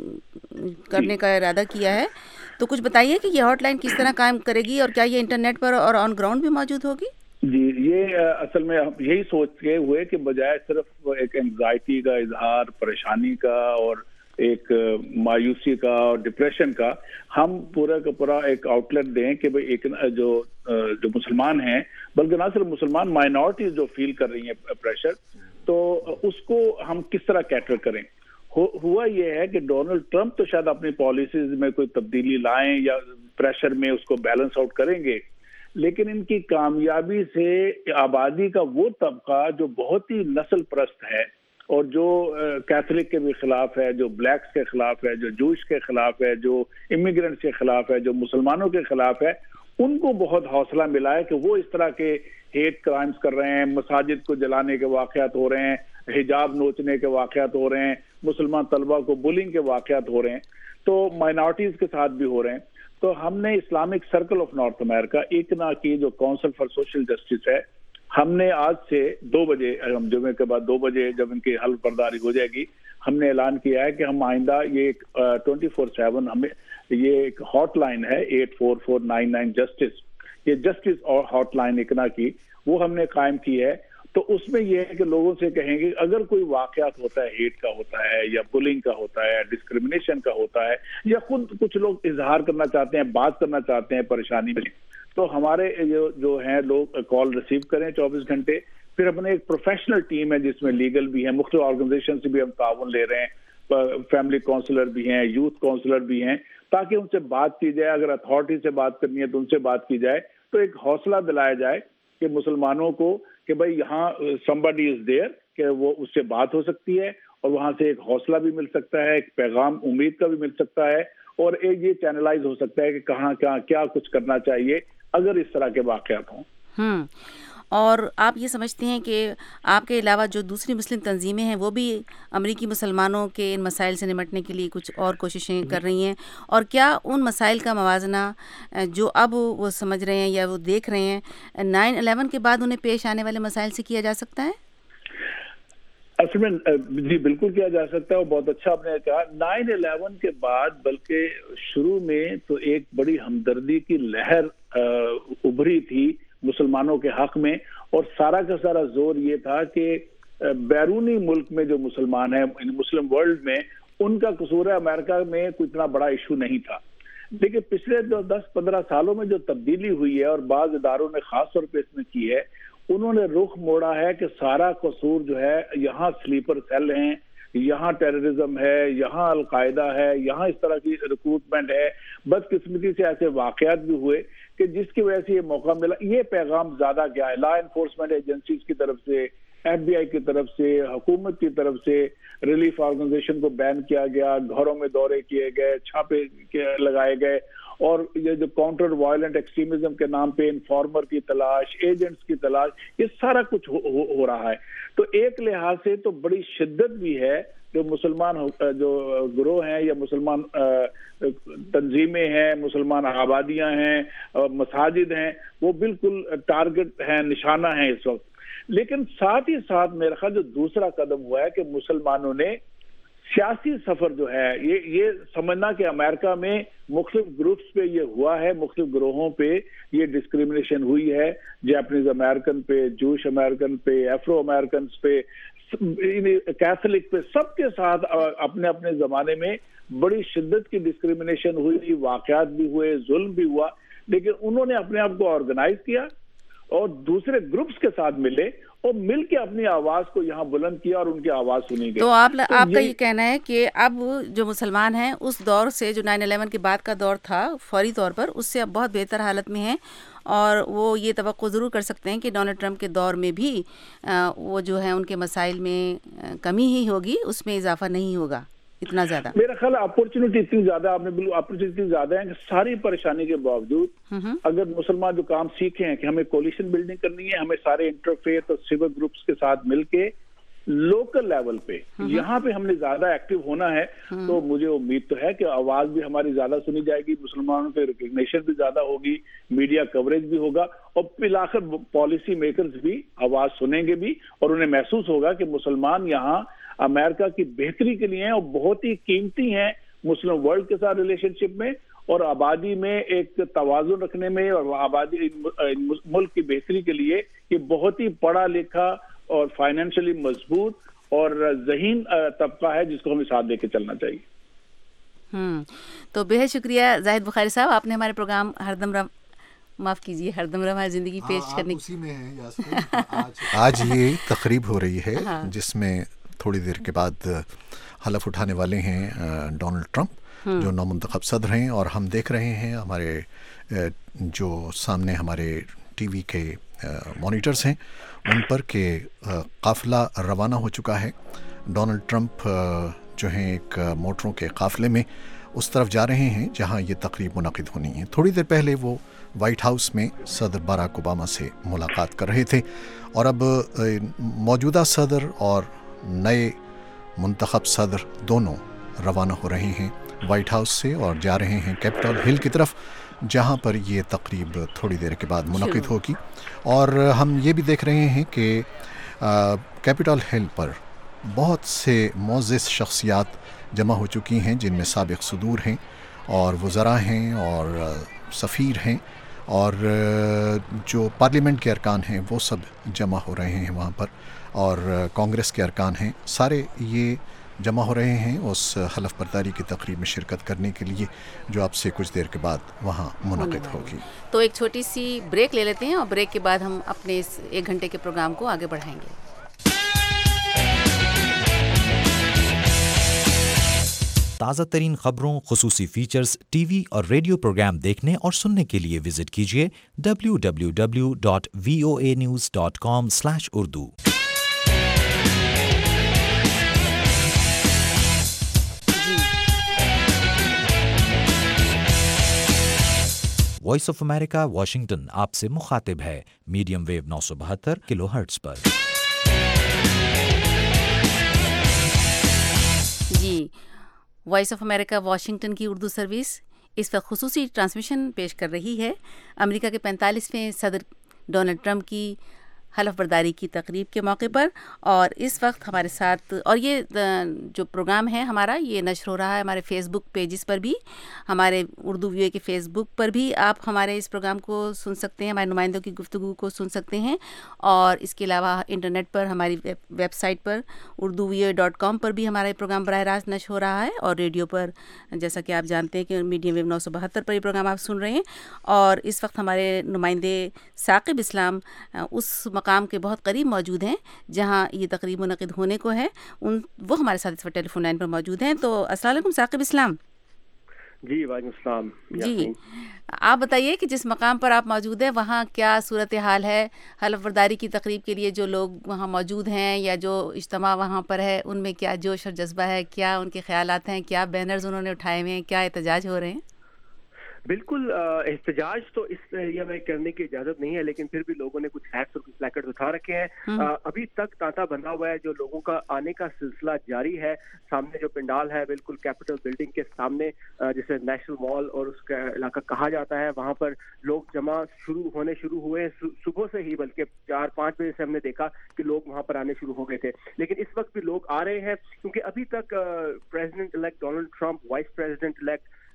کرنے کا ارادہ کیا ہے, تو کچھ بتائیے کہ یہ ہاٹ لائن کس طرح قائم کرے گی اور کیا یہ انٹرنیٹ پر اور آن گراؤنڈ بھی موجود ہوگی؟ جی, یہ اصل میں ہم یہی سوچ کے ہوئے کہ بجائے صرف ایک انگزائٹی کا اظہار, پریشانی کا اور ایک مایوسی کا اور ڈپریشن کا, ہم پورا کا پورا ایک آؤٹ لیٹ دیں کہ بھئی ایک جو جو مسلمان ہیں, بلکہ نہ صرف مسلمان, مائنورٹیز جو فیل کر رہی ہیں پریشر, تو اس کو ہم کس طرح کیٹر کریں. ہوا یہ ہے کہ ڈونلڈ ٹرمپ تو شاید اپنی پالیسیز میں کوئی تبدیلی لائیں یا پریشر میں اس کو بیلنس آؤٹ کریں گے, لیکن ان کی کامیابی سے آبادی کا وہ طبقہ جو بہت ہی نسل پرست ہے اور جو کیتھولک کے بھی خلاف ہے, جو بلیکس کے خلاف ہے, جو جوش کے خلاف ہے, جو امیگرینٹس کے خلاف ہے, جو مسلمانوں کے خلاف ہے, ان کو بہت حوصلہ ملا ہے کہ وہ اس طرح کے ہیٹ کرائمز کر رہے ہیں, مساجد کو جلانے کے واقعات ہو رہے ہیں, حجاب نوچنے کے واقعات ہو رہے ہیں, مسلمان طلبہ کو بولنگ کے واقعات ہو رہے ہیں, تو مائنورٹیز کے ساتھ بھی ہو رہے ہیں. تو ہم نے Islamic circle of North America ICNA کی جو کونسل فار سوشل جسٹس ہے, ہم نے آج سے دو بجے, ہم جمعے کے بعد دو بجے جب ان کی حلف برداری ہو جائے گی, ہم نے اعلان کیا ہے کہ ہم آئندہ یہ ٹوینٹی فور سیون ہمیں یہ ایک ہاٹ لائن ہے eight four four nine nine justice, یہ جسٹس اور ہاٹ لائن اکنا کی وہ ہم نے قائم کی ہے. تو اس میں یہ ہے کہ لوگوں سے کہیں گے اگر کوئی واقعات ہوتا ہے, ہیٹ کا ہوتا ہے یا بلنگ کا ہوتا ہے, ڈسکریمنیشن کا ہوتا ہے, یا خود کچھ لوگ اظہار کرنا چاہتے ہیں, بات کرنا چاہتے ہیں پریشانی میں, تو ہمارے جو ہیں لوگ کال ریسیو کریں چوبیس گھنٹے. پھر اپنے ایک پروفیشنل ٹیم ہے جس میں لیگل بھی ہیں, مختلف آرگنائزیشن سے بھی ہم تعاون لے رہے ہیں, فیملی کونسلر بھی ہیں, یوتھ کونسلر بھی ہیں, تاکہ ان سے بات کی جائے. اگر اتھارٹی سے بات کرنی ہے تو ان سے بات کی جائے, تو ایک حوصلہ دلایا جائے کہ مسلمانوں کو کہ بھائی یہاں somebody is there, کہ وہ اس سے بات ہو سکتی ہے اور وہاں سے ایک حوصلہ بھی مل سکتا ہے, ایک پیغام امید کا بھی مل سکتا ہے, اور ایک یہ چینلائز ہو سکتا ہے کہ کہاں کہاں کیا کچھ کرنا چاہیے اگر اس طرح کے واقعات ہوں. ہوں اور آپ یہ سمجھتے ہیں کہ آپ کے علاوہ جو دوسری مسلم تنظیمیں ہیں وہ بھی امریکی مسلمانوں کے ان مسائل سے نمٹنے کے لیے کچھ اور کوششیں کر رہی ہیں, اور کیا ان مسائل کا موازنہ جو اب وہ سمجھ رہے ہیں یا وہ دیکھ رہے ہیں نائن الیون کے بعد انہیں پیش آنے والے مسائل سے کیا جا سکتا ہے؟ اصل میں جی بالکل کیا جا سکتا ہے, اور بہت اچھا آپ نے کہا. نائن الیون کے بعد بلکہ شروع میں تو ایک بڑی ہمدردی کی لہر ابھری تھی مسلمانوں کے حق میں, اور سارا کا سارا زور یہ تھا کہ بیرونی ملک میں جو مسلمان ہیں مسلم ورلڈ میں, ان کا قصور ہے, امریکہ میں کوئی اتنا بڑا ایشو نہیں تھا. لیکن پچھلے دس پندرہ سالوں میں جو تبدیلی ہوئی ہے اور بعض اداروں نے خاص طور پہ اس میں کی ہے, انہوں نے رخ موڑا ہے کہ سارا قصور جو ہے یہاں سلیپر سیل ہیں, یہاں ٹیررزم ہے, یہاں القاعدہ ہے, یہاں اس طرح کی ریکروٹمنٹ ہے. بدقسمتی سے ایسے واقعات بھی ہوئے کہ جس کی وجہ سے یہ موقع ملا. یہ پیغام زیادہ گیا ہے لا انفورسمنٹ ایجنسیز کی طرف سے, ایف بی آئی کی طرف سے, حکومت کی طرف سے. ریلیف آرگنائزیشن کو بین کیا گیا, گھروں میں دورے کیے گئے, چھاپے لگائے گئے, اور یہ جو کاؤنٹر وائلنٹ ایکسٹریمزم کے نام پہ انفارمر کی تلاش, ایجنٹس کی تلاش, یہ سارا کچھ ہو, ہو, ہو رہا ہے. تو ایک لحاظ سے تو بڑی شدت بھی ہے جو مسلمان جو گروہ ہیں یا مسلمان تنظیمیں ہیں, مسلمان آبادیاں ہیں, مساجد ہیں, وہ بالکل ٹارگٹ ہیں, نشانہ ہیں اس وقت. لیکن ساتھ ہی ساتھ میرا خیال جو دوسرا قدم ہوا ہے کہ مسلمانوں نے سیاسی سفر جو ہے یہ یہ سمجھنا کہ امریکہ میں مختلف گروپس پہ یہ ہوا ہے, مختلف گروہوں پہ یہ ڈسکریمنیشن ہوئی ہے, جیپنیز امریکن پہ, جوش امریکن پہ, ایفرو امریکنز پہ, کیتھولک پہ, سب کے ساتھ اپنے اپنے زمانے میں بڑی شدت کی ڈسکریمنیشن ہوئی, واقعات بھی ہوئے, ظلم بھی ہوا. لیکن انہوں نے اپنے آپ کو آرگنائز کیا اور دوسرے گروپس کے ساتھ ملے اور مل کے اپنی آواز کو یہاں بلند کیا اور ان کی آواز سنی گئی. تو آپ آپ کا یہ کہنا ہے کہ اب جو مسلمان ہیں اس دور سے جو نائن الیون کے بعد کا دور تھا فوری طور پر، اس سے اب بہت بہتر حالت میں ہیں، اور وہ یہ توقع ضرور کر سکتے ہیں کہ ڈونلڈ ٹرمپ کے دور میں بھی وہ جو ہے ان کے مسائل میں کمی ہی ہوگی، اس میں اضافہ نہیں ہوگا اتنا زیادہ. میرا خیال ہے اپورچونٹی اتنی زیادہ، آپ نے بالکل اپورچونٹی زیادہ ہے کہ ساری پریشانی کے باوجود اگر مسلمان جو کام سیکھے ہیں کہ ہمیں کولیشن بلڈنگ کرنی ہے، ہمیں سارے انٹرفیتھ اور سول گروپس کے ساتھ مل کے لوکل لیول پہ یہاں پہ ہم نے زیادہ ایکٹیو ہونا ہے، تو مجھے امید تو ہے کہ آواز بھی ہماری زیادہ سنی جائے گی، مسلمانوں پہ ریکگنیشن بھی زیادہ ہوگی، میڈیا کوریج بھی ہوگا، اور بالآخر پالیسی میکرز بھی آواز سنیں گے بھی، اور انہیں محسوس ہوگا کہ مسلمان یہاں امریکہ کی بہتری کے لیے ہیں اور بہت ہی قیمتی ہیں مسلم ورلڈ کے ساتھ ریلیشن شپ میں، اور آبادی میں ایک توازن رکھنے میں، اور آبادی ملک کی بہتری کے لیے یہ بہت ہی پڑھا لکھا اور فائنینشلی مضبوط اور ذہین طبقہ ہے جس کو ہمیں ساتھ دے کے چلنا چاہیے. ہوں تو بے حد شکریہ زاہد بخاری صاحب، آپ نے ہمارے پروگرام ہردم رم معاف کیجیے ہردم رم زندگی پیش کرنے اسی میں ہے. آج یہ تقریب ہو رہی ہے جس میں تھوڑی دیر کے بعد حلف اٹھانے والے ہیں ڈونلڈ ٹرمپ جو نومنتخب صدر ہیں، اور ہم دیکھ رہے ہیں ہمارے جو سامنے ہمارے ٹی وی کے مانیٹرز ہیں ان پر کہ قافلہ روانہ ہو چکا ہے. ڈونلڈ ٹرمپ جو ہیں ایک موٹروں کے قافلے میں اس طرف جا رہے ہیں جہاں یہ تقریب منعقد ہونی ہے. تھوڑی دیر پہلے وہ وائٹ ہاؤس میں صدر باراک اوباما سے ملاقات کر رہے تھے، اور اب موجودہ صدر اور نئے منتخب صدر دونوں روانہ ہو رہے ہیں وائٹ ہاؤس سے اور جا رہے ہیں کیپٹل ہل کی طرف، جہاں پر یہ تقریب تھوڑی دیر کے بعد منعقد ہوگی. اور ہم یہ بھی دیکھ رہے ہیں کہ کیپٹل ہل پر بہت سے معزز شخصیات جمع ہو چکی ہیں، جن میں سابق صدور ہیں اور وزراء ہیں اور سفیر ہیں، اور جو پارلیمنٹ کے ارکان ہیں وہ سب جمع ہو رہے ہیں وہاں پر، اور کانگریس کے ارکان ہیں، سارے یہ جمع ہو رہے ہیں اس حلف برداری کی تقریب میں شرکت کرنے کے لیے، جو اب سے کچھ دیر کے بعد وہاں منعقد ہوگی. تو ایک چھوٹی سی بریک لے لیتے ہیں، اور بریک کے بعد ہم اپنے اس ایک گھنٹے کے پروگرام کو آگے بڑھائیں گے. تازہ ترین خبروں، خصوصی فیچرز، ٹی وی اور ریڈیو پروگرام دیکھنے اور سننے کے لیے وزٹ کیجیے W W W dot V O A news dot com slash Urdu. Voice of America Washington آپ سے مخاطب ہے میڈیم ویو نو سو بہتر کلو ہرٹز پر. جی وائس آف امریکہ واشنگٹن کی اردو سروس اس وقت خصوصی ٹرانسمیشن پیش کر رہی ہے امریکہ کے پینتالیسویں صدر ڈونلڈ ٹرمپ کی حلف برداری کی تقریب کے موقع پر. اور اس وقت ہمارے ساتھ، اور یہ جو پروگرام ہے ہمارا یہ نشر ہو رہا ہے ہمارے فیس بک پیجز پر بھی، ہمارے اردو ویو کے فیس بک پر بھی آپ ہمارے اس پروگرام کو سن سکتے ہیں، ہمارے نمائندوں کی گفتگو کو سن سکتے ہیں، اور اس کے علاوہ انٹرنیٹ پر ہماری ویب سائٹ پر اردو ویو ڈاٹ کام پر بھی ہمارا یہ پروگرام براہ راست نشر ہو رہا ہے، اور ریڈیو پر جیسا کہ آپ جانتے ہیں کہ میڈیم ویو نو سو بہتر پر یہ پروگرام آپ سن رہے ہیں. اور اس وقت ہمارے نمائندے ثاقب اسلام اس مقام کے بہت قریب موجود ہیں جہاں یہ تقریب منعقد ہونے کو ہے، ان وہ ہمارے ساتھ اس وقت ٹیلی فون لائن پر موجود ہیں. تو السلام علیکم ثاقب اسلام. جی وعلیکم السلام. جی آپ بتائیے کہ جس مقام پر آپ موجود ہیں وہاں کیا صورتحال ہے حلف برداری کی تقریب کے لیے؟ جو لوگ وہاں موجود ہیں یا جو اجتماع وہاں پر ہے ان میں کیا جوش اور جذبہ ہے؟ کیا ان کے خیالات ہیں؟ کیا بینرز انہوں نے اٹھائے ہوئے ہیں؟ کیا احتجاج ہو رہے ہیں؟ بالکل احتجاج تو اس ایریا میں کرنے کی اجازت نہیں ہے، لیکن پھر بھی لوگوں نے کچھ ہیٹس اور کچھ پلیکارڈز اٹھا رکھے ہیں. ابھی تک تانتا بندھا ہوا ہے، جو لوگوں کا آنے کا سلسلہ جاری ہے. سامنے جو پنڈال ہے بالکل کیپٹل بلڈنگ کے سامنے، جسے نیشنل مال اور اس کا علاقہ کہا جاتا ہے، وہاں پر لوگ جمع شروع ہونے شروع ہوئے صبح سے ہی، بلکہ چار پانچ بجے سے ہم نے دیکھا کہ لوگ وہاں پر آنے شروع ہو گئے تھے. لیکن اس وقت بھی لوگ آ رہے ہیں کیونکہ ابھی تک president elect Donald Trump, vice president elect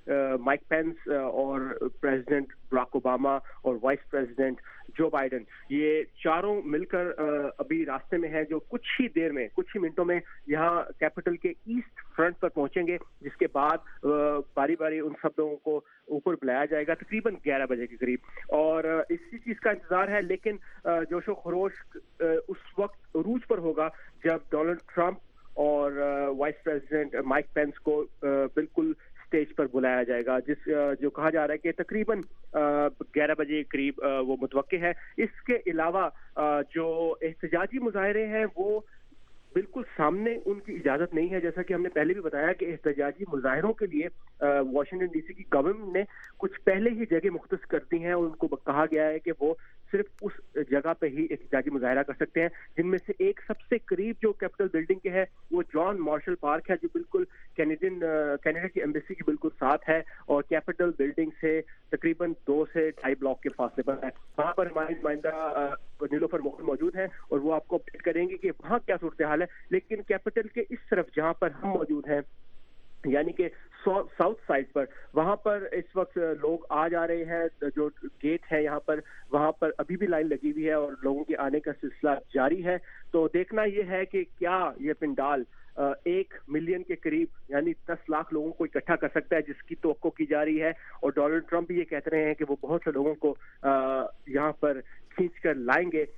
Mike Pence और प्रेसिडेंट बराक ओबामा और वाइस प्रेसिडेंट जो बाइडन, ये चारों मिलकर अभी रास्ते में हैं, जो कुछ ही देर में, कुछ ही मिनटों में यहाँ कैपिटल के ईस्ट फ्रंट पर पहुंचेंगे, जिसके बाद बारी बारी उन सब लोगों को ऊपर बुलाया जाएगा तकरीबन ग्यारह बजे के करीब। और इसी चीज़ का इंतजार है, लेकिन जोशो खरोश उस वक्त अरूज पर होगा जब डोनाल्ड ट्रंप और वाइस प्रेसिडेंट माइक पेंस को बिल्कुल स्टेज पर बुलाया जाएगा, जिस जो कहा जा रहा है कि तकरीबन ग्यारह बजे करीब वो मुतवक्के है। इसके अलावा जो एहतजाजी मुजाहरे हैं वो बिल्कुल सामने उनकी इजाज़त नहीं है। जैसा कि हमने पहले भी बताया कि एहतजाजी मुजाहरों के लिए वाशिंगटन डीसी की गवर्नमेंट ने कुछ पहले ही जगह मुख्तस कर दी हैं और उनको कहा गया है कि वो सिर्फ उस जगह पे ही एहतजाजी मुजाहरा कर सकते हैं, जिनमें से एक सबसे करीब जो कैपिटल बिल्डिंग के है वो जॉन मार्शल पार्क है, जो बिल्कुल कैनेडियन कनाडा की एम्बेसी के बिल्कुल साथ है और कैपिटल बिल्डिंग से तकरीबन दो से ढाई ब्लॉक के फासले पर है। वहाँ पर हमारी नुमाइंदा नीलोफर मोहन मौजूद हैं और वो आपको अपडेट करेंगे कि वहाँ क्या सूरत हाल है। लेकिन कैपिटल के इस तरफ जहाँ पर हम मौजूद हैं, यानी कि साउथ साइड पर, वहाँ पर इस वक्त लोग आ जा रहे हैं। जो गेट है यहाँ पर, वहाँ पर अभी भी लाइन लगी हुई है और लोगों के आने का सिलसिला जारी है। तो देखना यह है कि क्या ये पंडाल एक मिलियन के करीब यानी दस लाख लोगों को इकट्ठा कर सकता है, जिसकी तवक्को की जा रही है। और डोनाल्ड ट्रंप भी ये कहते रहे हैं कि वो बहुत से लोगों को यहाँ पर खींच कर लाएंगे।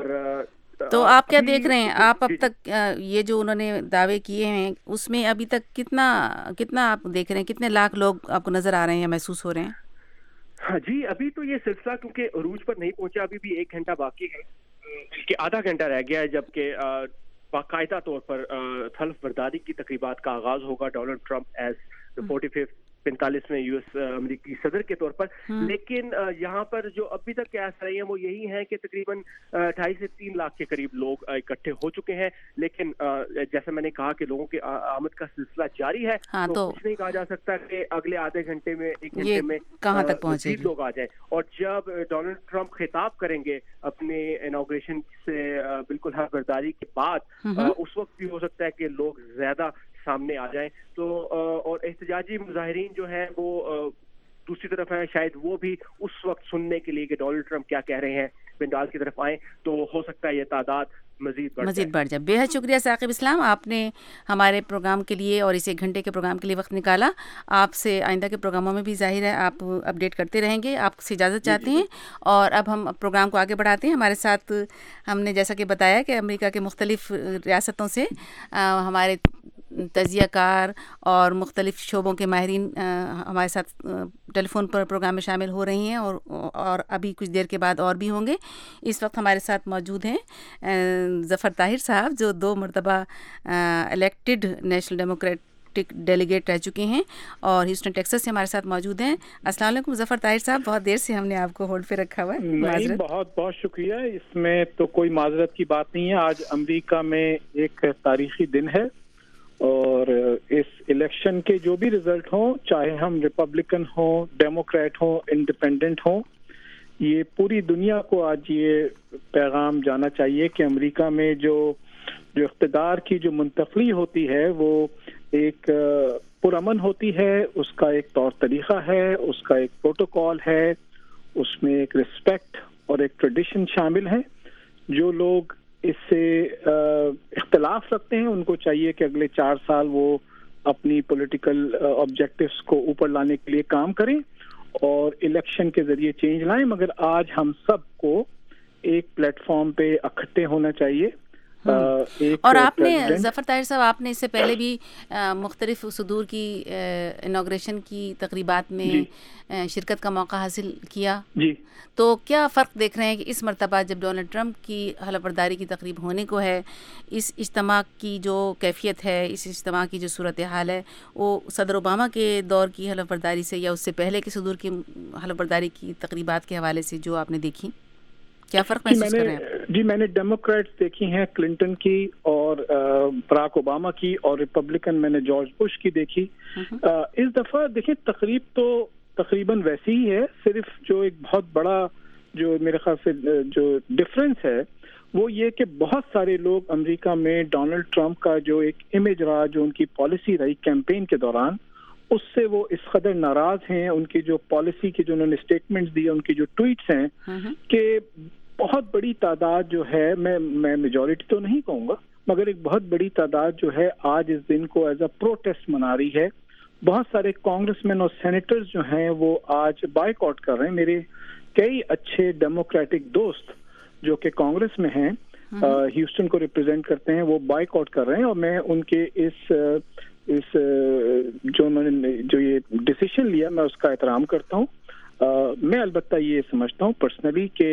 और तो आप क्या देख रहे हैं, आप अब तक ये जो उन्होंने दावे किए हैं उसमें अभी तक कितना कितना आप देख रहे हैं, कितने लाख लोग आपको नजर आ रहे हैं या महसूस हो रहे हैं? हाँ जी, अभी तो ये सिलसिला क्योंकि अरूज पर नहीं पहुंचा, अभी भी एक घंटा बाकी है, बल्कि आधा घंटा रह गया है, जबकि बाकायदा तौर पर हल्फ बर्दारी की तकरीबात का आगाज होगा Donald Trump as forty fifth पैंतालीसवें यूएस अमेरिकी सदर के तौर पर। लेकिन यहाँ पर जो अभी तक कयास रही है वो यही है कि तकरीबन ढाई से तीन लाख के करीब लोग इकट्ठे हो चुके हैं। लेकिन जैसे मैंने कहा कि लोगों के आमद का सिलसिला जारी है। हाँ, तो, तो कुछ नहीं कहा जा सकता कि अगले आधे घंटे में एक घंटे में कहाँ तक पहुंचे लोग आ जाए। और जब डोनाल्ड ट्रंप खिताब करेंगे अपने इनॉग्रेशन से बिल्कुल हर बर्दारी के बाद, उस वक्त भी हो सकता है कि लोग ज्यादा सामने आ जाएं। तो और एहतजाजी मुजाहिरीन जो है वो दूसरी तरफ है, शायद वो भी उस वक्त सुनने के लिए कि डोनाल्ड ट्रंप क्या कह रहे हैं पंडाल की तरफ आए, तो हो सकता है ये तादाद मजीद बढ़ मजीद बढ़ जाए। बेहद शुक्रिया साकिब इस्लाम, आपने हमारे प्रोग्राम के लिए और इस एक घंटे के प्रोग्राम के लिए वक्त निकाला। आपसे आइंदा के प्रोग्रामों में भी जाहिर है आप अपडेट करते रहेंगे। आपसे इजाज़त चाहते हैं और अब हम प्रोग्राम को आगे बढ़ाते हैं। हमारे साथ हमने जैसा कि बताया कि अमेरिका के मुख्तलिफ रियासतों से आ, हमारे तजियाकार और मुख्तलिफ शोबों के माहिरीन हमारे साथ टेलीफोन पर प्रोग्राम में शामिल हो रही हैं और और अभी कुछ देर के बाद और भी होंगे। इस वक्त हमारे साथ मौजूद हैं ज़फ़र ताहिर साहब, जो दो मरतबा इलेक्टेड नेशनल डेमोक्रेटिक डेलीगेट रह चुके हैं और ह्यूस्टन टेक्सास से हमारे साथ मौजूद हैं। अस्सलाम वालेकुम ज़फ़र ताहिर साहब, बहुत देर से हमने आपको होल्ड पे रखा हुआ है। नहीं, बहुत बहुत शुक्रिया, इसमें तो कोई माजरत की बात नहीं है। आज अमेरिका में एक तारीखी दिन है और इस इलेक्शन के जो भी रिजल्ट हों, चाहे हम रिपब्लिकन हों, डेमोक्रेट हों, इंडिपेंडेंट हों, ये पूरी दुनिया को आज ये पैगाम जाना चाहिए कि अमेरिका में जो जो इख्तिदार की जो मुंतकली होती है वो एक पुरअमन होती है। उसका एक तौर तरीक़ा है, उसका एक प्रोटोकॉल है, उसमें एक रिस्पेक्ट और एक ट्रेडिशन शामिल है। जो लोग इससे इख्तलाफ रखते हैं उनको चाहिए कि अगले चार साल वो अपनी पॉलिटिकल ऑब्जेक्टिव्स को ऊपर लाने के लिए काम करें और इलेक्शन के जरिए चेंज लाएं। मगर आज हम सबको एक प्लेटफॉर्म पे इकट्ठे होना चाहिए। और आपने ज़फ़र ताहिर साहब, आपने इससे पहले भी मुख्तलिफ सुदूर की इनॉग्रेशन की तकरीबात में शिरकत का मौका हासिल किया जी। तो क्या फ़र्क देख रहे हैं कि इस मरतबा जब डोनाल्ड ट्रंप की हलफबर्दारी की तकरीब होने को है, इस इज्तिमा की जो कैफियत है, इस इज्तिमा की जो सूरत हाल है, वो सदर ओबामा के दौर की हलफबर्दारी से या उससे पहले के सुदूर की हलफबर्दारी की तकरीबात के हवाले से जो आपने देखी, क्या फ़र्क महसूस कर रहे हैं? जी, मैंने डेमोक्रेट्स देखी हैं, क्लिंटन की और बराक ओबामा की, और रिपब्लिकन मैंने जॉर्ज बुश की देखी। आ, इस दफ़ा देखिए तकरीब तो तकरीबन वैसी ही है, सिर्फ जो एक बहुत बड़ा जो मेरे ख्याल से जो डिफरेंस है वो ये कि बहुत सारे लोग अमेरिका में डोनाल्ड ट्रंप का जो एक इमेज रहा, जो उनकी पॉलिसी रही कैंपेन के दौरान, اس سے وہ اس قدر ناراض ہیں، ان کی جو پالیسی کی جو انہوں نے اسٹیٹمنٹس دی، ان کی جو ٹویٹس ہیں، کہ بہت بڑی تعداد جو ہے، میں میں میجورٹی تو نہیں کہوں گا مگر ایک بہت بڑی تعداد جو ہے آج اس دن کو ایز اے پروٹیسٹ منا رہی ہے. بہت سارے کانگریس مین اور سینیٹرز جو ہیں وہ آج بائیک آؤٹ کر رہے ہیں. میرے کئی اچھے ڈیموکریٹک دوست جو کہ کانگریس میں ہیں، ہیوسٹن کو ریپرزینٹ کرتے ہیں، وہ بائیک آؤٹ کر رہے ہیں. اور میں ان کے اس اس جو انہوں نے جو یہ ڈیسیشن لیا میں اس کا احترام کرتا ہوں. میں البتہ یہ سمجھتا ہوں پرسنلی کہ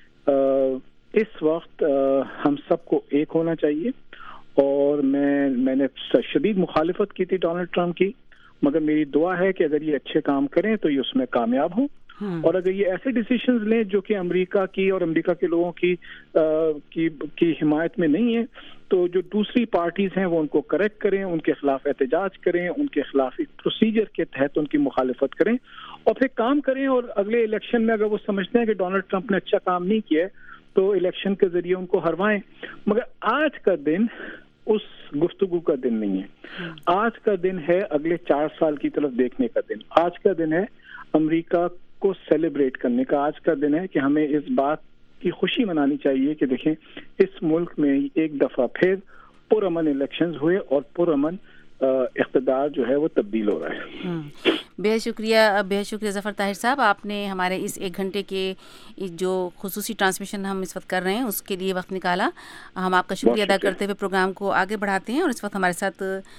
اس وقت ہم سب کو ایک ہونا چاہیے. اور میں میں نے شدید مخالفت کی تھی ڈونلڈ ٹرمپ کی، مگر میری دعا ہے کہ اگر یہ اچھے کام کریں تو یہ اس میں کامیاب ہوں. اور اگر یہ ایسے ڈیسیشنز لیں جو کہ امریکہ کی اور امریکہ کے لوگوں کی کی کی حمایت میں نہیں ہے، تو جو دوسری پارٹیز ہیں وہ ان کو کریکٹ کریں، ان کے خلاف احتجاج کریں، ان کے خلاف ایک پروسیجر کے تحت ان کی مخالفت کریں اور پھر کام کریں. اور اگلے الیکشن میں اگر وہ سمجھتے ہیں کہ ڈونلڈ ٹرمپ نے اچھا کام نہیں کیا تو الیکشن کے ذریعے ان کو ہروائیں. مگر آج کا دن اس گفتگو کا دن نہیں ہے. آج کا دن ہے اگلے چار سال کی طرف دیکھنے کا دن. آج کا دن ہے امریکہ کو سیلیبریٹ کرنے کا. آج کا دن ہے کہ ہمیں اس بات کی خوشی منانی چاہیے کہ دیکھیں اس ملک میں ایک دفعہ پھر پرامن الیکشنز ہوئے اور پرامن اقتدار جو ہے وہ تبدیل ہو رہا ہے. بہت شکریہ بہت شکریہ ظفر طاہر صاحب، آپ نے ہمارے اس ایک گھنٹے کے جو خصوصی ٹرانسمیشن ہم اس وقت کر رہے ہیں اس کے لیے وقت نکالا. ہم آپ کا شکریہ ادا کرتے ہوئے پروگرام کو آگے بڑھاتے ہیں. اور اس وقت ہمارے ساتھ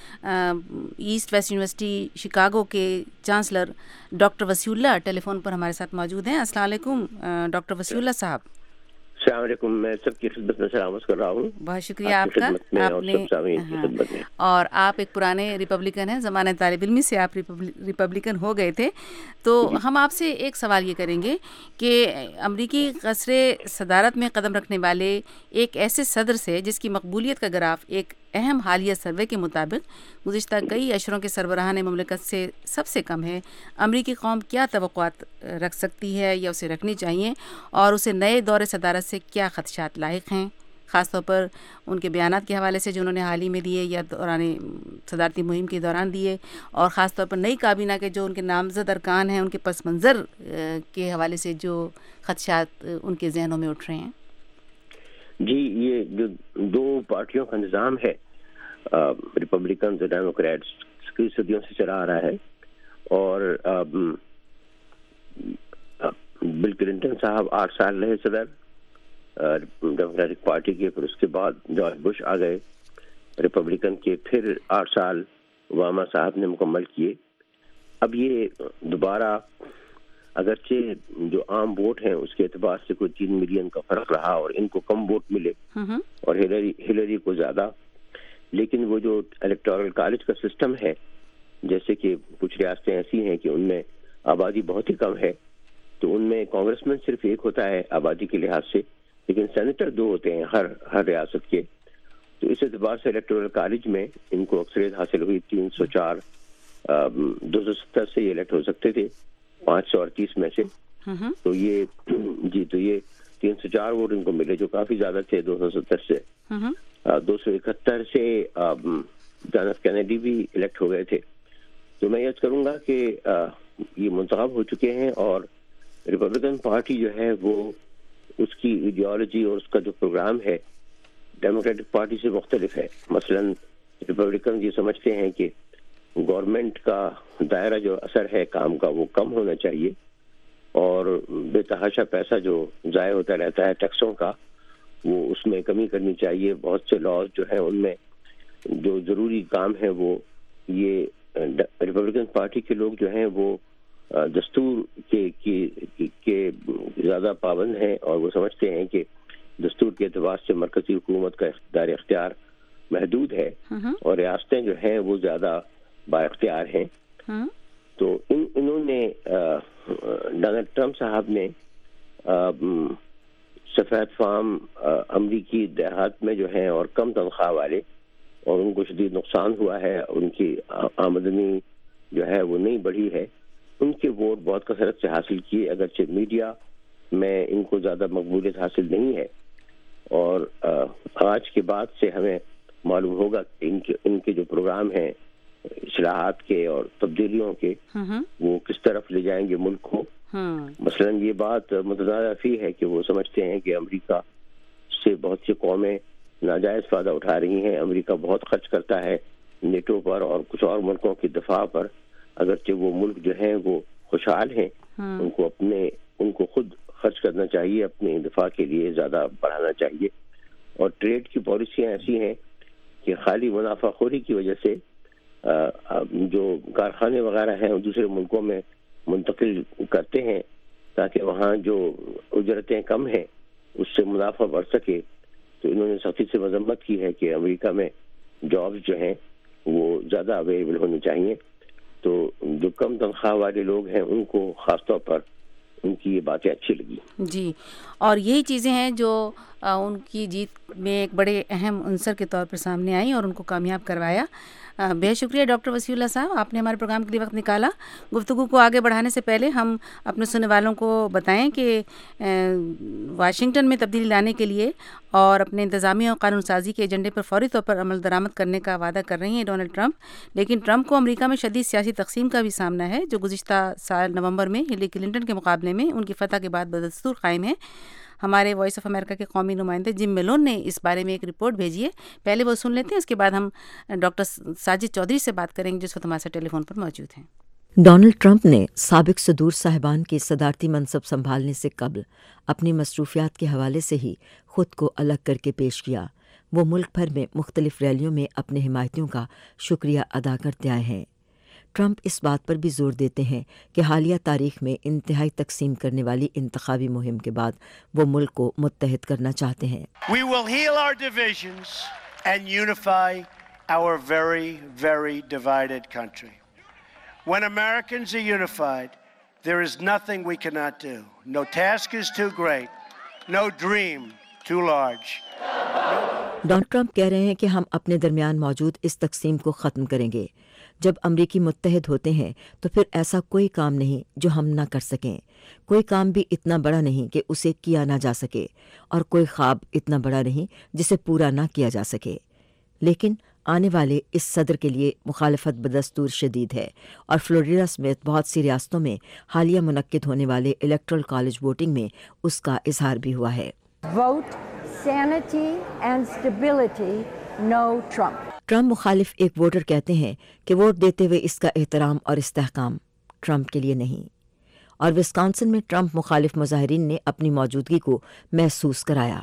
ایسٹ ویسٹ یونیورسٹی شکاگو کے چانسلر ڈاکٹر وسیع اللہ ٹیلی فون پر ہمارے ساتھ موجود ہیں. السلام علیکم ڈاکٹر وسیع اللہ صاحب. السلام علیکم، میں سب کی خدمت میں سلامت کر رہا ہوں. بہت شکریہ آپ کا. آپ نے اور آپ ایک پرانے ریپبلکن ہیں، زمانہ طالب علمی سے آپ ریپبلکن ہو گئے تھے. تو ہم آپ سے ایک سوال یہ کریں گے کہ امریکی قصر صدارت میں قدم رکھنے والے ایک ایسے صدر سے جس کی مقبولیت کا گراف ایک اہم حالیہ سروے کے مطابق گزشتہ کئی اشروں کے سربراہان مملکت سے سب سے کم ہے، امریکی قوم کیا توقعات رکھ سکتی ہے یا اسے رکھنی چاہیے، اور اسے نئے دور صدارت سے کیا خدشات لاحق ہیں، خاص طور پر ان کے بیانات کے حوالے سے جو انہوں نے حال ہی میں دیے یا دوران صدارتی مہم کے دوران دیے، اور خاص طور پر نئی کابینہ کے جو ان کے نامزد ارکان ہیں ان کے پس منظر کے حوالے سے جو خدشات ان کے ذہنوں میں اٹھ رہے ہیں؟ جی، یہ جو دو پارٹیوں کا نظام ہے، ریپبلکنز اور ڈیموکریٹس، کی صدیوں سے چلا آ رہا ہے. اور بل کلنٹن صاحب آٹھ سال رہے صدر ڈیموکریٹک پارٹی کے، پھر اس کے بعد جارج بش آ گئے ریپبلکن کے، پھر آٹھ سال اوباما صاحب نے مکمل کیے. اب یہ دوبارہ اگرچہ جو عام ووٹ ہیں اس کے اعتبار سے کوئی تین ملین کا فرق رہا اور ان کو کم ووٹ ملے اور ہلری ہلری کو زیادہ، لیکن وہ جو الیکٹورل کالج کا سسٹم ہے، جیسے کہ کچھ ریاستیں ایسی ہیں کہ ان میں آبادی بہت ہی کم ہے، تو ان میں کانگریس مین صرف ایک ہوتا ہے آبادی کے لحاظ سے، لیکن سینیٹر دو ہوتے ہیں ہر ہر ریاست کے. تو اس اعتبار سے الیکٹورل کالج میں ان کو اکثریت حاصل ہوئی تین سو چار، دو سو ستر سے یہ الیکٹ ہو سکتے تھے پانچ سو اڑتیس میں سے. تو یہ جی تو یہ تین سو چار ووٹ ان کو ملے جو کافی زیادہ تھے دو سو ستر سے. دو سو اکہتر سے جان ایف کینیڈی بھی الیکٹ ہو گئے تھے. تو میں یاد کروں گا کہ یہ منتخب ہو چکے ہیں، اور ریپبلکن پارٹی جو ہے وہ اس کی ایڈیالوجی اور اس کا جو پروگرام ہے ڈیموکریٹک پارٹی سے مختلف ہے. مثلا ریپبلکن یہ سمجھتے ہیں کہ گورنمنٹ کا دائرہ جو اثر ہے کام کا وہ کم ہونا چاہیے، اور بے تحاشا پیسہ جو ضائع ہوتا رہتا ہے ٹیکسوں کا وہ اس میں کمی کرنی چاہیے. بہت سے لاز جو ہیں ان میں جو ضروری کام ہے وہ یہ ریپبلکن پارٹی کے لوگ جو ہیں وہ دستور کے کے زیادہ پابند ہیں، اور وہ سمجھتے ہیں کہ دستور کے اعتبار سے مرکزی حکومت کا اقتدار اختیار محدود ہے اور ریاستیں جو ہیں وہ زیادہ با اختیار ہیں. تو ان انہوں نے ڈونلڈ ٹرمپ صاحب نے سفید فام امریکی دیہات میں جو ہیں اور کم تنخواہ والے، اور ان کو شدید نقصان ہوا ہے، ان کی آمدنی جو ہے وہ نہیں بڑھی ہے، ان کے ووٹ بہت کثرت سے حاصل کیے، اگرچہ میڈیا میں ان کو زیادہ مقبولیت حاصل نہیں ہے. اور آج کے بعد سے ہمیں معلوم ہوگا کہ ان کے ان کے جو پروگرام ہیں اصلاحات کے اور تبدیلیوں کے وہ کس طرف لے جائیں گے ملک کو. مثلا یہ بات متنازع فی ہے کہ وہ سمجھتے ہیں کہ امریکہ سے بہت سی قومیں ناجائز فائدہ اٹھا رہی ہیں. امریکہ بہت خرچ کرتا ہے نیٹو پر اور کچھ اور ملکوں کی دفاع پر، اگرچہ وہ ملک جو ہیں وہ خوشحال ہیں. ان کو اپنے ان کو خود خرچ کرنا چاہیے، اپنے دفاع کے لیے زیادہ بڑھانا چاہیے. اور ٹریڈ کی پالیسیاں ایسی ہیں کہ خالی منافع خوری کی وجہ سے جو کارخانے وغیرہ ہیں دوسرے ملکوں میں منتقل کرتے ہیں تاکہ وہاں جو اجرتیں کم ہیں اس سے منافع بڑھ سکے. تو انہوں نے سختی سے مذمت کی ہے کہ امریکہ میں جابز جو ہیں وہ زیادہ اویلیبل ہونی چاہیے. تو جو کم تنخواہ والے لوگ ہیں ان کو خاص طور پر ان کی یہ باتیں اچھی لگی. جی، اور یہی چیزیں ہیں جو ان کی جیت میں ایک بڑے اہم عنصر کے طور پر سامنے آئیں اور ان کو کامیاب کروایا. بے شکریہ ڈاکٹر وسیع اللہ صاحب، آپ نے ہمارے پروگرام کے لیے وقت نکالا. گفتگو کو آگے بڑھانے سے پہلے ہم اپنے سننے والوں کو بتائیں کہ واشنگٹن میں تبدیلی لانے کے لیے اور اپنے انتظامی اور قانون سازی کے ایجنڈے پر فوری طور پر عمل درآمد کرنے کا وعدہ کر رہی ہیں ڈونلڈ ٹرمپ. لیکن ٹرمپ کو امریکہ میں شدید سیاسی تقسیم کا بھی سامنا ہے جو گزشتہ سال نومبر میں ہلری کلنٹن کے مقابلے میں ان کی فتح کے بعد بدستور قائم ہے. ہمارے وائس آف امریکہ کے قومی نمائندے جم میلون نے اس بارے میں ایک رپورٹ بھیجی ہے، پہلے وہ سن لیتے ہیں، اس کے بعد ہم ڈاکٹر ساجد چودھری سے بات کریں گے جس وقت ہمارے ساتھ ٹیلی فون پر موجود ہیں. ڈونلڈ ٹرمپ نے سابق صدور صاحبان کے صدارتی منصب سنبھالنے سے قبل اپنی مصروفیات کے حوالے سے ہی خود کو الگ کر کے پیش کیا. وہ ملک بھر میں مختلف ریلیوں میں اپنے حمایتیوں کا شکریہ ادا کرتے آئے ہیں. ٹرمپ اس بات پر بھی زور دیتے ہیں کہ حالیہ تاریخ میں انتہائی تقسیم کرنے والی انتخابی مہم کے بعد وہ ملک کو متحد کرنا چاہتے ہیں. We will heal our divisions and unify our very, very divided country. When Americans are unified, there is nothing we cannot do. No task is too great. No dream too large. Donald Trump کہہ رہے ہیں کہ ہم اپنے درمیان موجود اس تقسیم کو ختم کریں گے. جب امریکی متحد ہوتے ہیں تو پھر ایسا کوئی کام نہیں جو ہم نہ کر سکیں. کوئی کام بھی اتنا بڑا نہیں کہ اسے کیا نہ جا سکے، اور کوئی خواب اتنا بڑا نہیں جسے پورا نہ کیا جا سکے. لیکن آنے والے اس صدر کے لیے مخالفت بدستور شدید ہے، اور فلوریڈا سمیت بہت سی ریاستوں میں حالیہ منعقد ہونے والے الیکٹرل کالج ووٹنگ میں اس کا اظہار بھی ہوا ہے. Vote sanity and stability, no Trump. Trump مخالف ایک ووٹر کہتے ہیں کہ ووٹ دیتے ہوئے اس کا احترام اور استحکام ٹرمپ کے لیے نہیں. اور وسکانسن میں ٹرمپ مخالف مظاہرین نے اپنی موجودگی کو محسوس کرایا.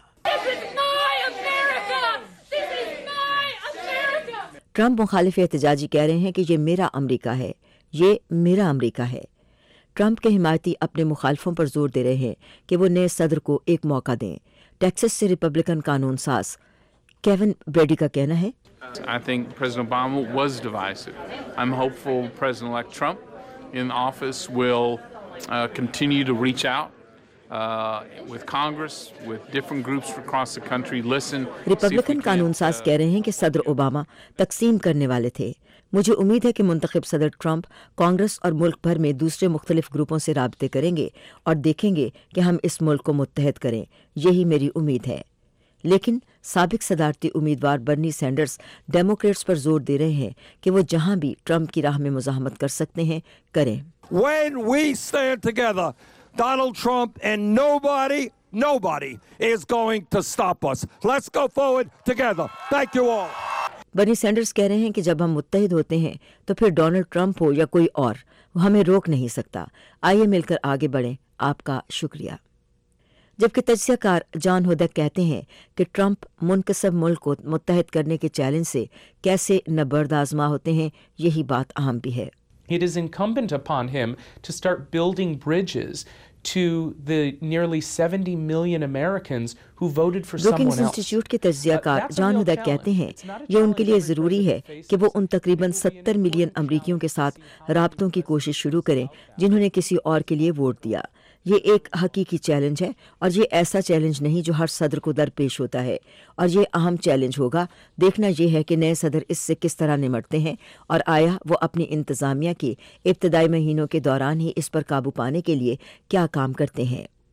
ٹرمپ مخالف احتجاجی کہہ رہے ہیں کہ یہ میرا امریکہ ہے، یہ میرا امریکہ ہے. ٹرمپ کے حمایتی اپنے مخالفوں پر زور دے رہے ہیں کہ وہ نئے صدر کو ایک موقع دیں. ٹیکسس سے ریپبلکن قانون ساز کیون بریڈی کا کہنا ہے I think President Obama was divisive. I'm hopeful President-elect Trump in office will uh, continue to reach out uh, with Congress, with different groups across the country, listen. Republican قانون ساز کہہ رہے ہیں کہ صدر اوباما تقسیم کرنے والے تھے. مجھے امید ہے کہ منتخب صدر ٹرمپ کانگریس اور ملک بھر میں دوسرے مختلف گروپوں سے رابطے کریں گے اور دیکھیں گے کہ ہم اس ملک کو متحد کریں. یہی میری امید ہے. لیکن سابق صدارتی امیدوار برنی سینڈرز ڈیموکریٹس پر زور دے رہے ہیں کہ وہ جہاں بھی ٹرمپ کی راہ میں مزاحمت کر سکتے ہیں کریں. When we stand together, Donald Trump and nobody, nobody is going to stop us. Let's go forward together. Thank you all. Bernie Sanders کہہ رہے ہیں کہ جب ہم متحد ہوتے ہیں تو پھر ڈونلڈ ٹرمپ ہو یا کوئی اور وہ ہمیں روک نہیں سکتا. آئیے مل کر آگے بڑھیں. آپ کا شکریہ. جبکہ تجزیہ کار جان ہودک کہتے ہیں کہ ٹرمپ منقسم ملک کو متحد کرنے کے چیلنج سے کیسے نبرد آزما ہوتے ہیں، یہی بات اہم بھی ہے. It is incumbent upon him to start building bridges to the nearly seventy million Americans who voted for someone else. Brookings institute کے تجزیہ کار جان ہودک کہتے ہیں یہ ان کے لیے ضروری ہے کہ وہ ان تقریباً ستر ملین امریکیوں کے ساتھ رابطوں کی کوشش شروع کریں جنہوں نے کسی اور کے لیے ووٹ دیا. یہ ایک حقیقی چیلنج ہے، اور یہ ایسا چیلنج نہیں جو ہر صدر کو درپیش ہوتا ہے، اور یہ اہم چیلنج ہوگا. دیکھنا یہ ہے کہ نئے صدر اس سے کس طرح نمٹتے ہیں، اور آیا وہ اپنی انتظامیہ کے ابتدائی مہینوں کے دوران ہی اس پر قابو پانے کے لیے کیا کام کرتے ہیں.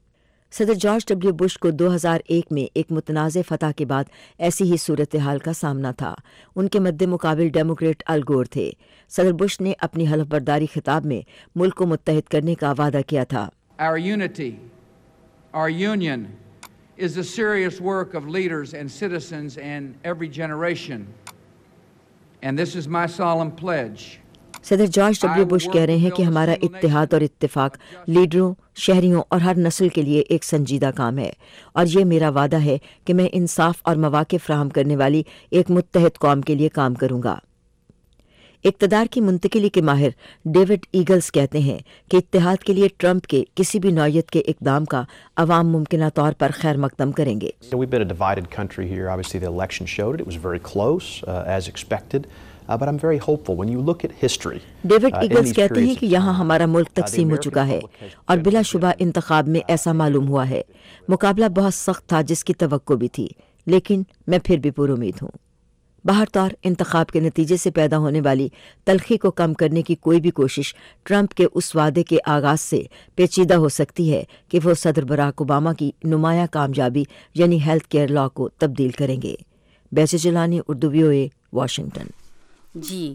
صدر جارج ڈبلیو بش کو دو ہزار ایک میں ایک متنازع فتح کے بعد ایسی ہی صورتحال کا سامنا تھا. ان کے مد مقابل ڈیموکریٹ ال گور تھے. صدر بش نے اپنی حلف برداری خطاب میں ملک کو متحد کرنے کا وعدہ کیا تھا. Our unity, our union is the serious work of leaders and citizens in every generation. And this is my solemn pledge. صدر جارج ڈبلیو بش کہہ رہے ہیں کہ ہمارا اتحاد اور اتفاق لیڈروں، شہریوں اور ہر نسل کے لیے ایک سنجیدہ کام ہے، اور یہ میرا وعدہ ہے کہ میں انصاف اور مواقع فراہم کرنے والی ایک متحد قوم کے لیے کام کروں گا. اقتدار کی منتقلی کے ماہر ڈیوڈ ایگلز کہتے ہیں کہ اتحاد کے لیے ٹرمپ کے کسی بھی نوعیت کے اقدام کا عوام ممکنہ طور پر خیر مقدم کریں گے. We've been a divided country here. Obviously the election showed it. It was very close, uh, as expected. Uh, but I'm very hopeful when you look at history. David Eagles کہتے ہیں کہ یہاں ہمارا ملک تقسیم ہو چکا ہے اور بلا شبہ انتخاب میں ایسا معلوم ہوا ہے. مقابلہ بہت سخت تھا جس کی توقع بھی تھی، لیکن میں پھر بھی پر امید ہوں. بہرطور انتخاب کے نتیجے سے پیدا ہونے والی تلخی کو کم کرنے کی کوئی بھی کوشش ٹرمپ کے اس وعدے کے آغاز سے پیچیدہ ہو سکتی ہے کہ وہ صدر براک اوباما کی نمایاں کامیابی یعنی ہیلتھ کیئر لا کو تبدیل کریں گے. بیچے Jilani, Urdu V O A, Washington. جی،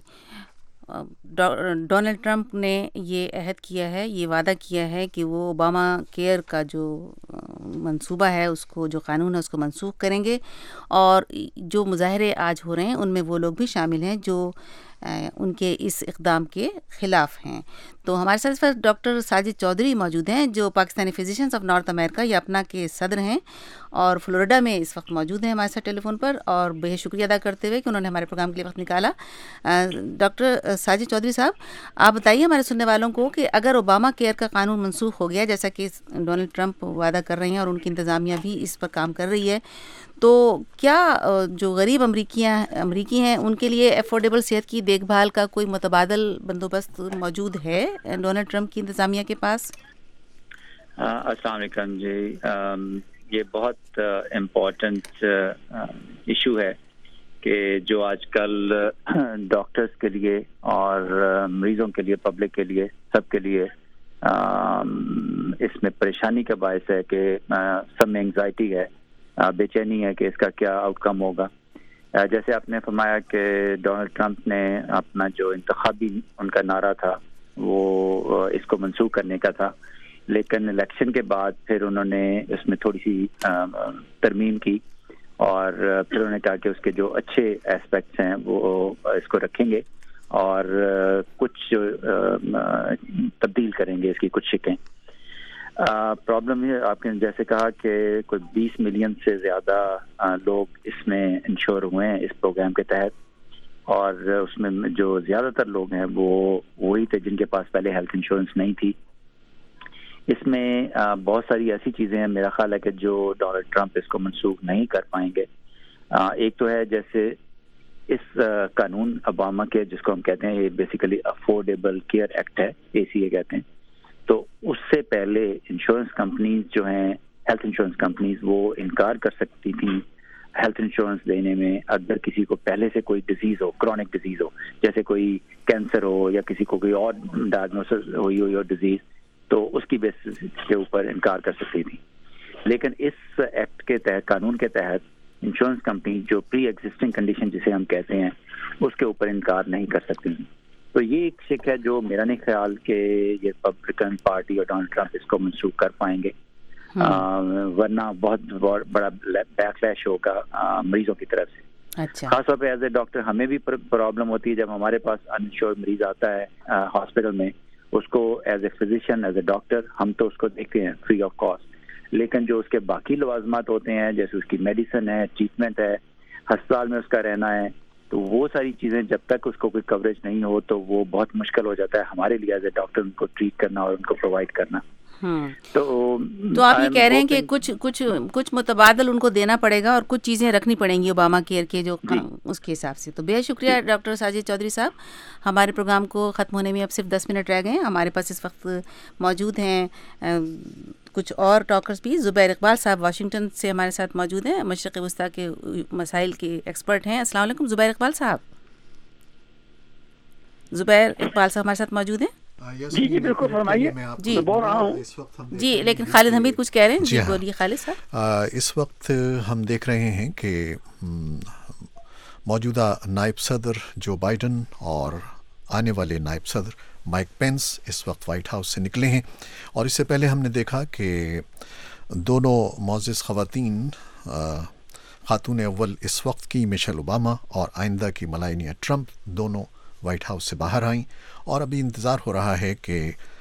ڈونلڈ ٹرمپ نے یہ عہد کیا ہے، یہ وعدہ کیا ہے کہ وہ اوباما کیئر کا جو منصوبہ ہے، اس کو جو قانون ہے اس کو منسوخ کریں گے، اور جو مظاہرے آج ہو رہے ہیں ان میں وہ لوگ بھی شامل ہیں جو ان کے اس اقدام کے خلاف ہیں. تو ہمارے ساتھ اس وقت ڈاکٹر ساجد چودھری موجود ہیں جو Pakistani physicians of North America یا اپنا کے صدر ہیں اور فلوریڈا میں اس وقت موجود ہیں ہمارے ساتھ ٹیلی فون پر، اور بے شکریہ ادا کرتے ہوئے کہ انہوں نے ہمارے پروگرام کے لیے وقت نکالا. ڈاکٹر ساجد چودھری صاحب، آپ بتائیے ہمارے سننے والوں کو کہ اگر اوباما کیئر کا قانون منسوخ ہو گیا جیسا کہ ڈونلڈ ٹرمپ وعدہ کر رہے ہیں اور ان کی انتظامیہ بھی اس پر کام کر رہی ہے، تو کیا جو غریب امریکیاں امریکی ہیں ان کے لیے افورڈیبل صحت کی دیکھ بھال کا کوئی متبادل بندوبست موجود ہے ڈونلڈ ٹرمپ کی انتظامیہ کے پاس؟ السلام علیکم جی، یہ بہت امپورٹنٹ ایشو ہے کہ جو آج کل ڈاکٹرز کے لیے اور مریضوں کے لیے، پبلک کے لیے، سب کے لیے اس میں پریشانی کا باعث ہے کہ سب میں انگزائٹی ہے، بے چینی ہے کہ اس کا کیا آؤٹ کم ہوگا. جیسے آپ نے فرمایا کہ ڈونلڈ ٹرمپ نے اپنا جو انتخابی ان کا نعرہ تھا وہ اس کو منسوخ کرنے کا تھا، لیکن الیکشن کے بعد پھر انہوں نے اس میں تھوڑی سی ترمیم کی اور پھر انہوں نے کہا کہ اس کے جو اچھے ایسپیکٹس ہیں وہ اس کو رکھیں گے اور کچھ تبدیل کریں گے اس کی کچھ شکیں. پرابلم یہ آپ نے جیسے کہا کہ کوئی بیس ملین سے زیادہ لوگ اس میں انشور ہوئے ہیں اس پروگرام کے تحت، اور اس میں جو زیادہ تر لوگ ہیں وہ وہی تھے جن کے پاس پہلے ہیلتھ انشورنس نہیں تھی. اس میں بہت ساری ایسی چیزیں ہیں میرا خیال ہے کہ جو ڈونلڈ ٹرمپ اس کو منسوخ نہیں کر پائیں گے. ایک تو ہے جیسے اس قانون اوباما کے جس کو ہم کہتے ہیں، یہ بیسیکلی افورڈیبل کیئر ایکٹ ہے، اے سی اے کہتے ہیں. تو اس سے پہلے انشورنس کمپنیز جو ہیں، ہیلتھ انشورنس کمپنیز، وہ انکار کر سکتی تھیں ہیلتھ انشورنس دینے میں اگر کسی کو پہلے سے کوئی ڈیزیز ہو، کرونک ڈیزیز ہو، جیسے کوئی کینسر ہو یا کسی کو کوئی اور ڈائگنوسس ہوئی ہوئی اور ڈیزیز، تو اس کی بیسس کے اوپر انکار کر سکتی تھی. لیکن اس ایکٹ کے تحت، قانون کے تحت، انشورنس کمپنی جو پری ایگزسٹنگ کنڈیشن جسے ہم کہتے ہیں اس کے اوپر انکار نہیں کر سکتی. تو یہ ایک شک ہے جو میرا نہیں خیال کہ یہ ریپبلکن پارٹی اور ڈونلڈ ٹرمپ اس کو منسوخ کر پائیں گے، ورنہ بہت بڑا بیک لیش ہوگا مریضوں کی طرف سے. اچھا. خاص طور پہ ایز اے ڈاکٹر ہمیں بھی پرابلم ہوتی ہے جب ہمارے پاس انشورڈ مریض آتا ہے ہاسپٹل میں، اس کو as a physician, as a doctor ہم تو اس کو دیکھتے ہیں فری آف کاسٹ، لیکن جو اس کے باقی لوازمات ہوتے ہیں جیسے اس کی میڈیسن ہے، ٹریٹمنٹ ہے، ہسپتال میں اس کا رہنا ہے، تو وہ ساری چیزیں جب تک اس کو کوئی کوریج نہیں ہو تو وہ بہت مشکل ہو جاتا ہے ہمارے لیے ایز اے ڈاکٹر ان کو ٹریٹ کرنا اور ان کو پرووائڈ کرنا. تو تو آپ یہ کہہ رہے ہیں کہ کچھ کچھ کچھ متبادل ان کو دینا پڑے گا اور کچھ چیزیں رکھنی پڑیں گی اوباما کیئر کے جو اس کے حساب سے. تو بے شکریہ ڈاکٹر ساجد چودھری صاحب. ہمارے پروگرام کو ختم ہونے میں اب صرف دس منٹ رہ گئے ہیں. ہمارے پاس اس وقت موجود ہیں کچھ اور ٹاکرز بھی. زبیر اقبال صاحب واشنگٹن سے ہمارے ساتھ موجود ہیں، مشرق وسطیٰ کے مسائل کے ایکسپرٹ ہیں. السلام علیکم زبیر اقبال صاحب. زبیر اقبال صاحب ہمارے ساتھ موجود ہیں. جی جی بالکل فرمائیے. جی بول رہا ہوں جی لیکن خالد حمید کچھ کہہ رہے ہیں. جی بولیے خالد صاحب. اس وقت ہم دیکھ رہے ہیں کہ موجودہ نائب صدر جو بائیڈن اور آنے والے نائب صدر مائک پینس اس وقت وائٹ ہاؤس سے نکلے ہیں, اور اس سے پہلے ہم نے دیکھا کہ دونوں معزز خواتین خاتون اول اس وقت کی میشل اوباما اور آئندہ کی ملانیا ٹرمپ دونوں وائٹ ہاؤس سے باہر آئیں, اور ابھی انتظار ہو رہا ہے کہ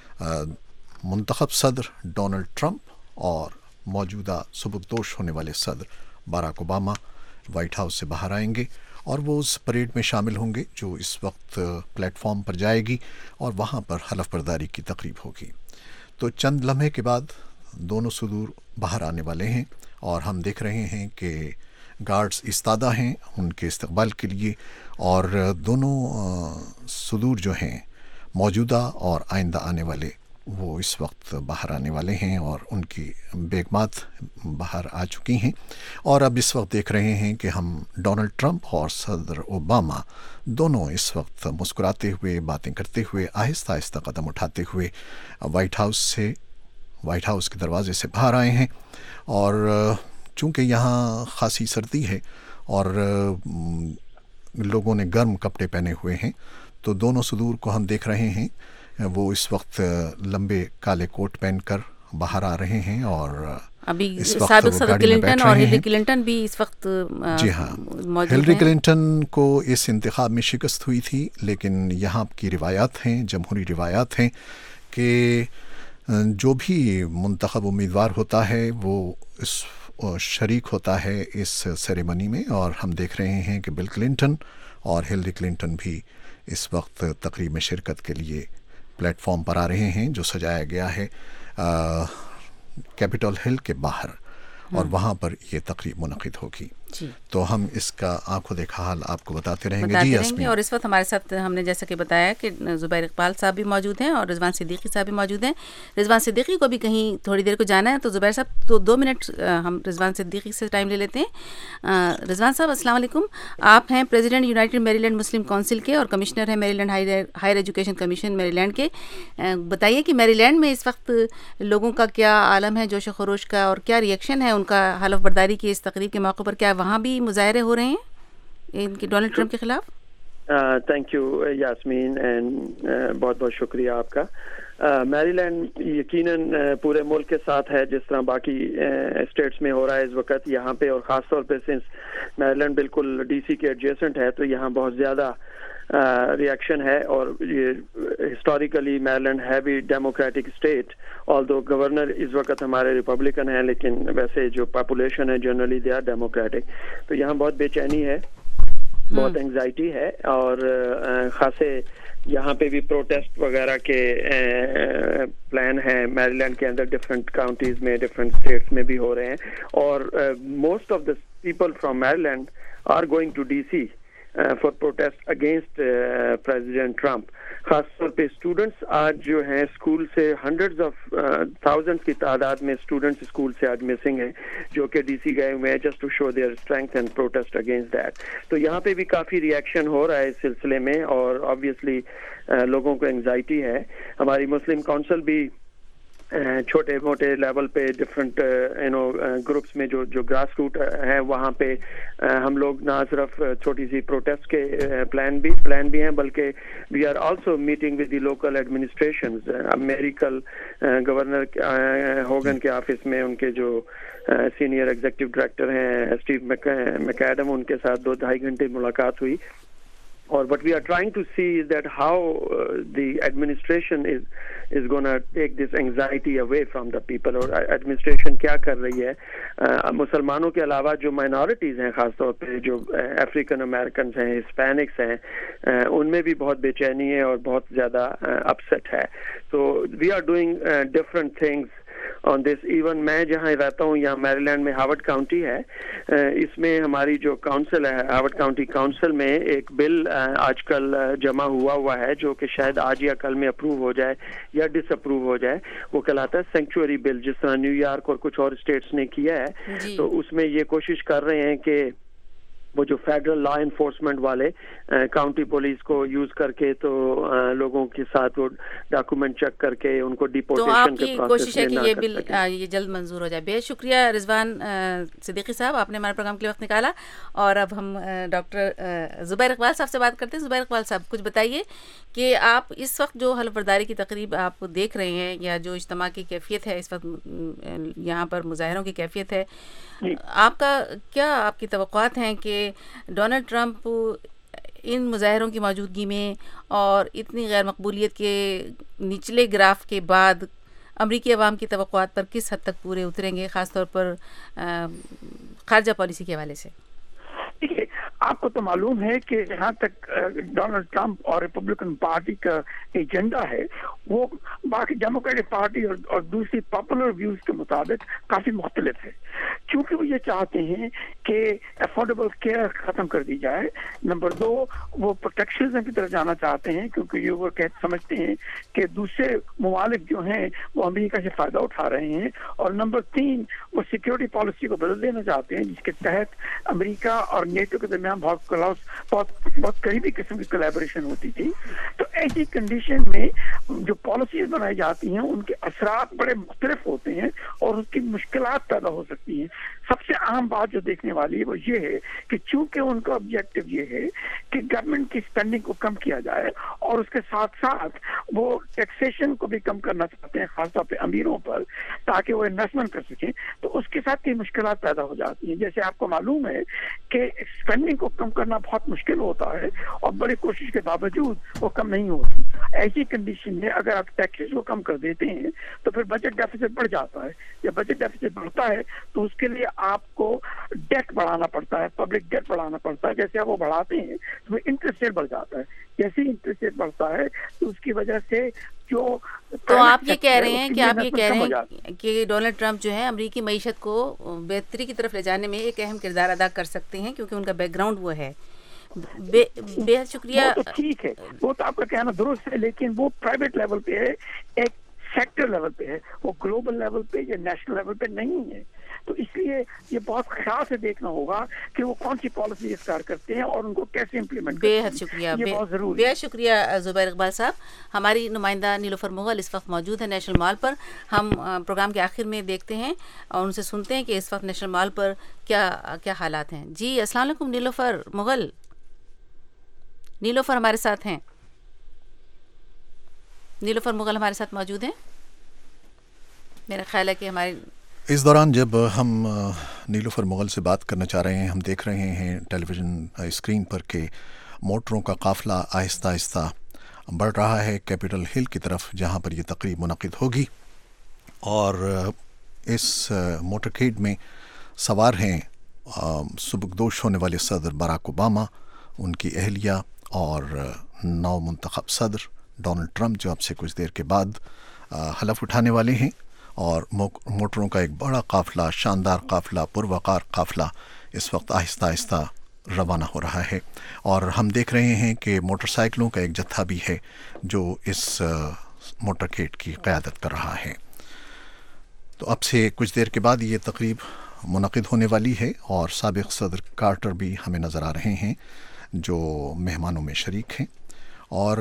منتخب صدر ڈونلڈ ٹرمپ اور موجودہ سبکدوش ہونے والے صدر باراک اوباما وائٹ ہاؤس سے باہر آئیں گے, اور وہ اس پریڈ میں شامل ہوں گے جو اس وقت پلیٹ فارم پر جائے گی, اور وہاں پر حلف برداری کی تقریب ہوگی. تو چند لمحے کے بعد دونوں صدور باہر آنے والے ہیں, اور ہم دیکھ رہے ہیں کہ گارڈز استادہ ہیں ان کے استقبال کے لیے, اور دونوں صدور جو ہیں موجودہ اور آئندہ آنے والے وہ اس وقت باہر آنے والے ہیں, اور ان کی بیگمات باہر آ چکی ہیں. اور اب اس وقت دیکھ رہے ہیں کہ ہم ڈونلڈ ٹرمپ اور صدر اوباما دونوں اس وقت مسکراتے ہوئے باتیں کرتے ہوئے آہستہ آہستہ قدم اٹھاتے ہوئے وائٹ ہاؤس سے وائٹ ہاؤس کے دروازے سے باہر آئے ہیں. اور چونکہ یہاں خاصی سردی ہے اور لوگوں نے گرم کپڑے پہنے ہوئے ہیں, تو دونوں صدور کو ہم دیکھ رہے ہیں وہ اس وقت لمبے کالے کوٹ پہن کر باہر آ رہے ہیں, اور ابھی سابق صدر کلنٹن اور ہیلری کلنٹن بھی اس وقت جی ہاں ہیلری کلنٹن کو اس انتخاب میں شکست ہوئی تھی, لیکن یہاں کی روایات ہیں, جمہوری روایات ہیں کہ جو بھی منتخب امیدوار ہوتا ہے وہ اس شریک ہوتا ہے اس سیریمنی میں, اور ہم دیکھ رہے ہیں کہ بل کلنٹن اور ہیلری کلنٹن بھی اس وقت تقریب میں شرکت کے لیے پلیٹ فارم پر آ رہے ہیں جو سجایا گیا ہے کیپٹل ہل کے باہر, اور وہاں پر یہ تقریب منعقد ہوگی. جی. تو ہم اس کا آنکھوں دیکھا حال آپ کو بتاتے رہیں گے. بتاتے جی رہیں گے. اور اس وقت ہمارے ساتھ ہم نے جیسا کہ بتایا کہ زبیر اقبال صاحب بھی موجود ہیں اور رضوان صدیقی صاحب بھی موجود ہیں. رضوان صدیقی کو بھی کہیں تھوڑی دیر کو جانا ہے, تو زبیر صاحب تو دو منٹ ہم رضوان صدیقی سے ٹائم لے لیتے ہیں. رضوان صاحب السلام علیکم. آپ ہیں president united Maryland Muslim council کے اور کمشنر ہیں Maryland higher education commission Maryland کے. بتائیے کہ میری لینڈ میں اس وقت لوگوں کا کیا عالم ہے جوش و خروش کا, اور کیا ریئیکشن ہے ان کا حلف برداری کی اس تقریب کے موقع پر؟ کیا وہاں بھی مظاہرے ہو رہے ہیں ان کی ڈونلڈ ٹرمپ کے خلاف؟ تھینک یو یاسمین, اینڈ بہت بہت شکریہ آپ کا. میری لینڈ یقیناً پورے ملک کے ساتھ ہے جس طرح باقی اسٹیٹس میں ہو رہا ہے اس وقت یہاں پہ, اور خاص طور پہ سنس میری لینڈ بالکل ڈی سی کے ایڈجیسنٹ ہے تو یہاں بہت زیادہ ریئیکشن ہے. اور یہ ہسٹوریکلی میریلینڈ ہے بھی ڈیموکریٹک اسٹیٹ, آلدو گورنر اس وقت ہمارے ریپبلکن ہیں, لیکن ویسے جو پاپولیشن ہے جنرلی دے آر ڈیموکریٹک. تو یہاں بہت بے چینی ہے, بہت انگزائٹی ہے, اور خاصے یہاں پہ بھی پروٹیسٹ وغیرہ کے پلان ہیں میریلینڈ کے اندر, ڈفرینٹ کاؤنٹیز میں ڈفرینٹ اسٹیٹس میں بھی ہو رہے ہیں. اور most of the people from Maryland are going to D C for protest against president Trump. خاص طور پہ اسٹوڈنٹس آج جو ہیں اسکول سے ہنڈریڈز آف تھاؤزنڈس کی تعداد میں اسٹوڈنٹس اسکول سے آج مسنگ ہیں جو کہ ڈی سی گئے ہوئے ہیں just to show their strength and protest against that. تو یہاں پہ بھی کافی ریئیکشن ہو رہا ہے اس سلسلے میں, اور آبویسلی لوگوں کو انگزائٹی ہے. ہماری مسلم کونسل بھی چھوٹے موٹے لیول پہ ڈفرینٹ یو نو گروپس میں جو جو گراس روٹ ہیں وہاں پہ ہم لوگ نہ صرف چھوٹی سی پروٹیسٹ کے پلان بھی پلان بھی ہیں بلکہ we are also meeting with the local administrations. اب میری کل گورنر ہوگن کے آفس میں ان کے جو سینئر ایگزیکٹو ڈائریکٹر ہیں اسٹیو میکیڈم, ان کے ساتھ دو ڈھائی گھنٹے ملاقات ہوئی. اور what we are trying to see is that how uh, the administration is is going to take this anxiety away from the people. اور administration کیا کر رہی ہے uh, مسلمانوں کے علاوہ جو minorities ہیں, خاص طور پہ جو افریقن امریکنز ہیں, ہسپینکس ہیں, uh, ان میں بھی بہت بے چینی ہے اور بہت زیادہ اپسٹ uh, ہے. So we are doing uh, different things on this. Even میں جہاں رہتا ہوں یہاں میریلینڈ میں ہاورڈ کاؤنٹی ہے, اس میں ہماری جو کاؤنسل ہے ہاورڈ کاؤنٹی کاؤنسل میں ایک بل آج کل جمع ہوا ہوا ہے جو کہ شاید آج یا کل میں اپروو ہو جائے یا ڈس اپروو ہو جائے. وہ کہلاتا ہے سینکچوری بل, جس طرح نیو یارک اور کچھ اور اسٹیٹس نے کیا ہے. تو اس میں یہ کوشش کر رہے ہیں کہ وہ جو فیڈرل لا انفورسمنٹ والے کاؤنٹی پولیس کو یوز کر کے تو لوگوں کے ساتھ وہ ڈاکومنٹ چیک کر کے ان کو ڈیپورٹیشن کے کوشش ہے کہ یہ بل یہ جلد منظور ہو جائے. بے شکریہ رضوان صدیقی صاحب, آپ نے ہمارے پروگرام کے لیے وقت نکالا. اور اب ہم ڈاکٹر زبیر اقبال صاحب سے بات کرتے ہیں. زبیر اقبال صاحب, کچھ بتائیے کہ آپ اس وقت جو حلف برداری کی تقریب آپ دیکھ رہے ہیں یا جو اجتماع کی کیفیت ہے اس وقت یہاں پر مظاہروں کی کیفیت ہے, آپ کا کیا آپ کی توقعات ہیں کہ ڈونلڈ ٹرمپ ان مظاہروں کی موجودگی میں اور اتنی غیر مقبولیت کے نچلے گراف کے بعد امریکی عوام کی توقعات پر کس حد تک پورے اتریں گے, خاص طور پر خارجہ پالیسی کے حوالے سے؟ دیکھیے, آپ کو تو معلوم ہے کہ جہاں تک ڈونلڈ ٹرمپ اور ریپبلکن پارٹی کا ایجنڈا ہے وہ باقی ڈیموکریٹک پارٹی اور, اور دوسری پاپولر ویوز کے مطابق کافی مختلف ہے. کیونکہ وہ یہ چاہتے ہیں کہ افورڈیبل کیئر ختم کر دی جائے. نمبر دو, وہ پروٹیکشنزم کی طرف جانا چاہتے ہیں کیونکہ یہ وہ سمجھتے ہیں کہ دوسرے ممالک جو ہیں وہ امریکہ سے فائدہ اٹھا رہے ہیں. اور نمبر تین, وہ سیکورٹی پالیسی کو بدل دینا چاہتے ہیں جس کے تحت امریکہ اور نیٹو کے درمیان بہت بہت بہت قریبی قسم کی کولیبریشن ہوتی تھی. تو ایسی کنڈیشن میں جو پالیسیز بنائی جاتی ہیں ان کے اثرات بڑے مختلف ہوتے ہیں اور اس کی مشکلات پیدا ہو سکتی ہیں. سب سے اہم بات جو دیکھنے والی ہے وہ یہ ہے کہ چونکہ ان کا آبجیکٹو یہ ہے کہ گورنمنٹ کی اسپینڈنگ کو کم کیا جائے اور اس کے ساتھ ساتھ وہ ٹیکسیشن کو بھی کم کرنا چاہتے ہیں, خاص طور پہ امیروں پر, تاکہ وہ انویسٹمنٹ کر سکیں. تو اس کے ساتھ کئی مشکلات پیدا ہو جاتی ہیں. جیسے آپ کو معلوم ہے کہ اسپینڈنگ کو کم کرنا بہت مشکل ہوتا ہے اور بڑی کوشش کے باوجود وہ کم نہیں ہوتی. ایسی کنڈیشن میں اگر آپ ٹیکسز کو کم کر دیتے ہیں تو پھر بجٹ ڈیفیسٹ بڑھ جاتا ہے. جب بجٹ ڈیفیسٹ بڑھتا ہے تو اس کے لیے آپ کو ڈیٹ بڑھانا پڑتا ہے, پبلک ڈیٹ بڑھانا پڑتا ہے. جیسے آپ وہ بڑھاتے ہیں تو انٹرسٹ ریٹ بڑھ جاتا ہے. جیسے ہی انٹرسٹ ریٹ بڑھتا ہے تو اس کی وجہ سے جو تو آپ یہ کہہ رہے ہیں کہ آپ یہ کہہ رہے ہیں کہ ڈونلڈ ٹرمپ جو ہے امریکی معیشت کو بہتری کی طرف لے جانے میں ایک اہم کردار ادا کر سکتے ہیں کیونکہ ان کا بیک گراؤنڈ وہ ہے. بے حد شکریہ. وہ تو ٹھیک ہے, وہ تو آپ کا کہنا درست ہے, لیکن وہ پرائیویٹ لیول پہ ہے, ایک سیکٹر لیول پہ ہے, وہ گلوبل لیول پہ یا نیشنل لیول پہ نہیں ہے. تو اس لیے یہ بہت خیال سے دیکھنا ہوگا کہ وہ کون سی پالیسی اختیار کرتے ہیں اور ان کو کیسے امپلیمنٹ کرتے ہیں. بے حد شکریہ. یہ بہت ضروری ہے. بے حد شکریہ زبیر اقبال صاحب. ہماری نمائندہ نیلوفر مغل اس وقت موجود ہے نیشنل مال پر. ہم پروگرام کے آخر میں دیکھتے ہیں اور ان سے سنتے ہیں کہ اس وقت نیشنل مال پر کیا کیا حالات ہیں. جی السلام علیکم نیلوفر مغل. نیلوفر ہمارے ساتھ ہیں. نیلوفر مغل ہمارے ساتھ موجود ہیں. میرا خیال ہے کہ ہمارے اس دوران جب ہم نیلوفر مغل سے بات کرنا چاہ رہے ہیں, ہم دیکھ رہے ہیں ٹیلی ویژن اسکرین پر کہ موٹروں کا قافلہ آہستہ آہستہ بڑھ رہا ہے کیپٹل ہل کی طرف جہاں پر یہ تقریب منعقد ہوگی. اور اس موٹرکیڈ میں سوار ہیں سبکدوش ہونے والے صدر باراک اوباما, ان کی اہلیہ اور نو منتخب صدر ڈونلڈ ٹرمپ جو اب سے کچھ دیر کے بعد حلف اٹھانے والے ہیں. اور موٹروں کا ایک بڑا قافلہ, شاندار قافلہ, پروقار قافلہ اس وقت آہستہ آہستہ روانہ ہو رہا ہے. اور ہم دیکھ رہے ہیں کہ موٹر سائیکلوں کا ایک جتھا بھی ہے جو اس موٹرکیڈ کی قیادت کر رہا ہے. تو اب سے کچھ دیر کے بعد یہ تقریب منعقد ہونے والی ہے اور سابق صدر کارٹر بھی ہمیں نظر آ رہے ہیں جو مہمانوں میں شریک ہیں. اور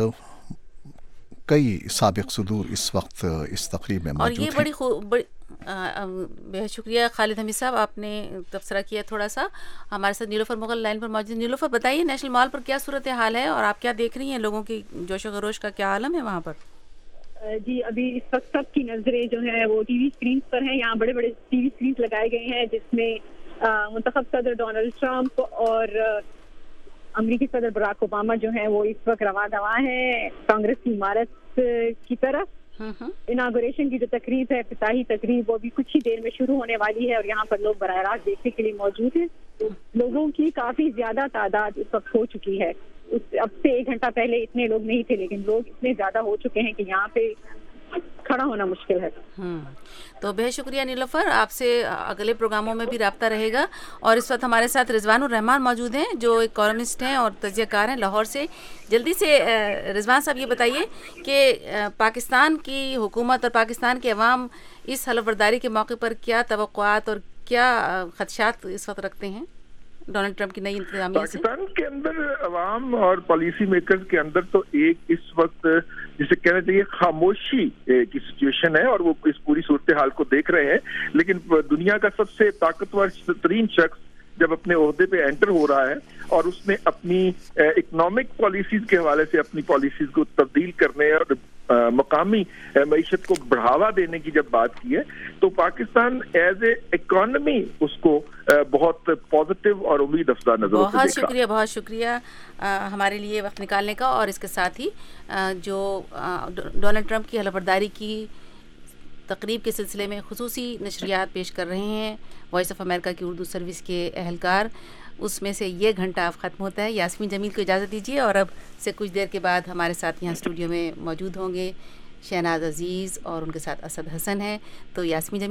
کئی سابق صدور اس وقت اس تقریب میں موجود ہیں. اور یہ بڑی خوب بڑی بہت شکریہ خالد حمید صاحب, آپ نے تبصرہ کیا تھوڑا سا. ہمارے ساتھ نیلوفر مغل لائن پر موجود. نیلوفر بتائیے نیشنل مال پر کیا صورت حال ہے اور آپ کیا دیکھ رہی ہیں, لوگوں کی جوش و خروش کا کیا عالم ہے وہاں پر؟ جی ابھی اس وقت سب کی نظریں جو ہیں وہ ٹی وی اسکرینس پر ہیں. یہاں بڑے بڑے ٹی وی اسکرینس لگائے گئے ہیں جس میں منتخب صدر ڈونلڈ ٹرمپ اور امریکی صدر براک اوباما جو ہیں وہ اس وقت رواں دواں ہیں کانگریس کی عمارت کی طرف. اناگوریشن کی جو تقریب ہے, افتتاحی تقریب, وہ بھی کچھ ہی دیر میں شروع ہونے والی ہے اور یہاں پر لوگ براہ راست دیکھنے کے لیے موجود ہیں. لوگوں کی کافی زیادہ تعداد اس وقت ہو چکی ہے. اب سے ایک گھنٹہ پہلے اتنے لوگ نہیں تھے لیکن لوگ اتنے زیادہ ہو چکے ہیں کہ یہاں پہ کھڑا ہونا مشکل ہے. تو بہت شکریہ نیلوفر, آپ سے اگلے پروگراموں میں بھی رابطہ رہے گا. اور اس وقت ہمارے ساتھ رضوان الرحمان موجود ہیں جو ایک کالمسٹ ہیں اور تجزیہ کار ہیں لاہور سے. جلدی سے رضوان صاحب یہ بتائیے کہ پاکستان کی حکومت اور پاکستان کے عوام اس حلف برداری کے موقع پر کیا توقعات اور کیا خدشات اس وقت رکھتے ہیں؟ डोनाल्ड ट्रंप की नई इंतजामिया से? पाकिस्तान के अंदर अवाम और पॉलिसी मेकर्स के अंदर तो एक इस वक्त जिसे कहना चाहिए खामोशी की सिचुएशन है और वो इस पूरी सूरत हाल को देख रहे हैं, लेकिन दुनिया का सबसे ताकतवर तरीन शख्स जब अपने ओहदे पे एंटर हो रहा है और उसने अपनी इकोनॉमिक पॉलिसीज के हवाले से अपनी पॉलिसीज को तब्दील करने और मकामी मईशत को बढ़ावा देने की जब बात की है, तो पाकिस्तान एज ए इकोनॉमी उसको बहुत पॉजिटिव और उम्मीद अफजा नजर से देखा। बहुत शुक्रिया, बहुत शुक्रिया हमारे लिए वक्त निकालने का। और इसके साथ ही जो डोनाल्ड ट्रंप की हलफबरदारी की तकरीब के सिलसिले में खुसूसी नशरियात पेश कर रहे हैं वॉइस ऑफ अमेरिका की उर्दू सर्विस के अहलकार, उसमें से ये घंटा अब ख़त्म होता है। यास्मीन जमील को इजाज़त दीजिए और अब से कुछ देर के बाद हमारे साथ यहाँ स्टूडियो में मौजूद होंगे शहनाज अजीज़ और उनके साथ असद हसन है। तो यास्मीन जमील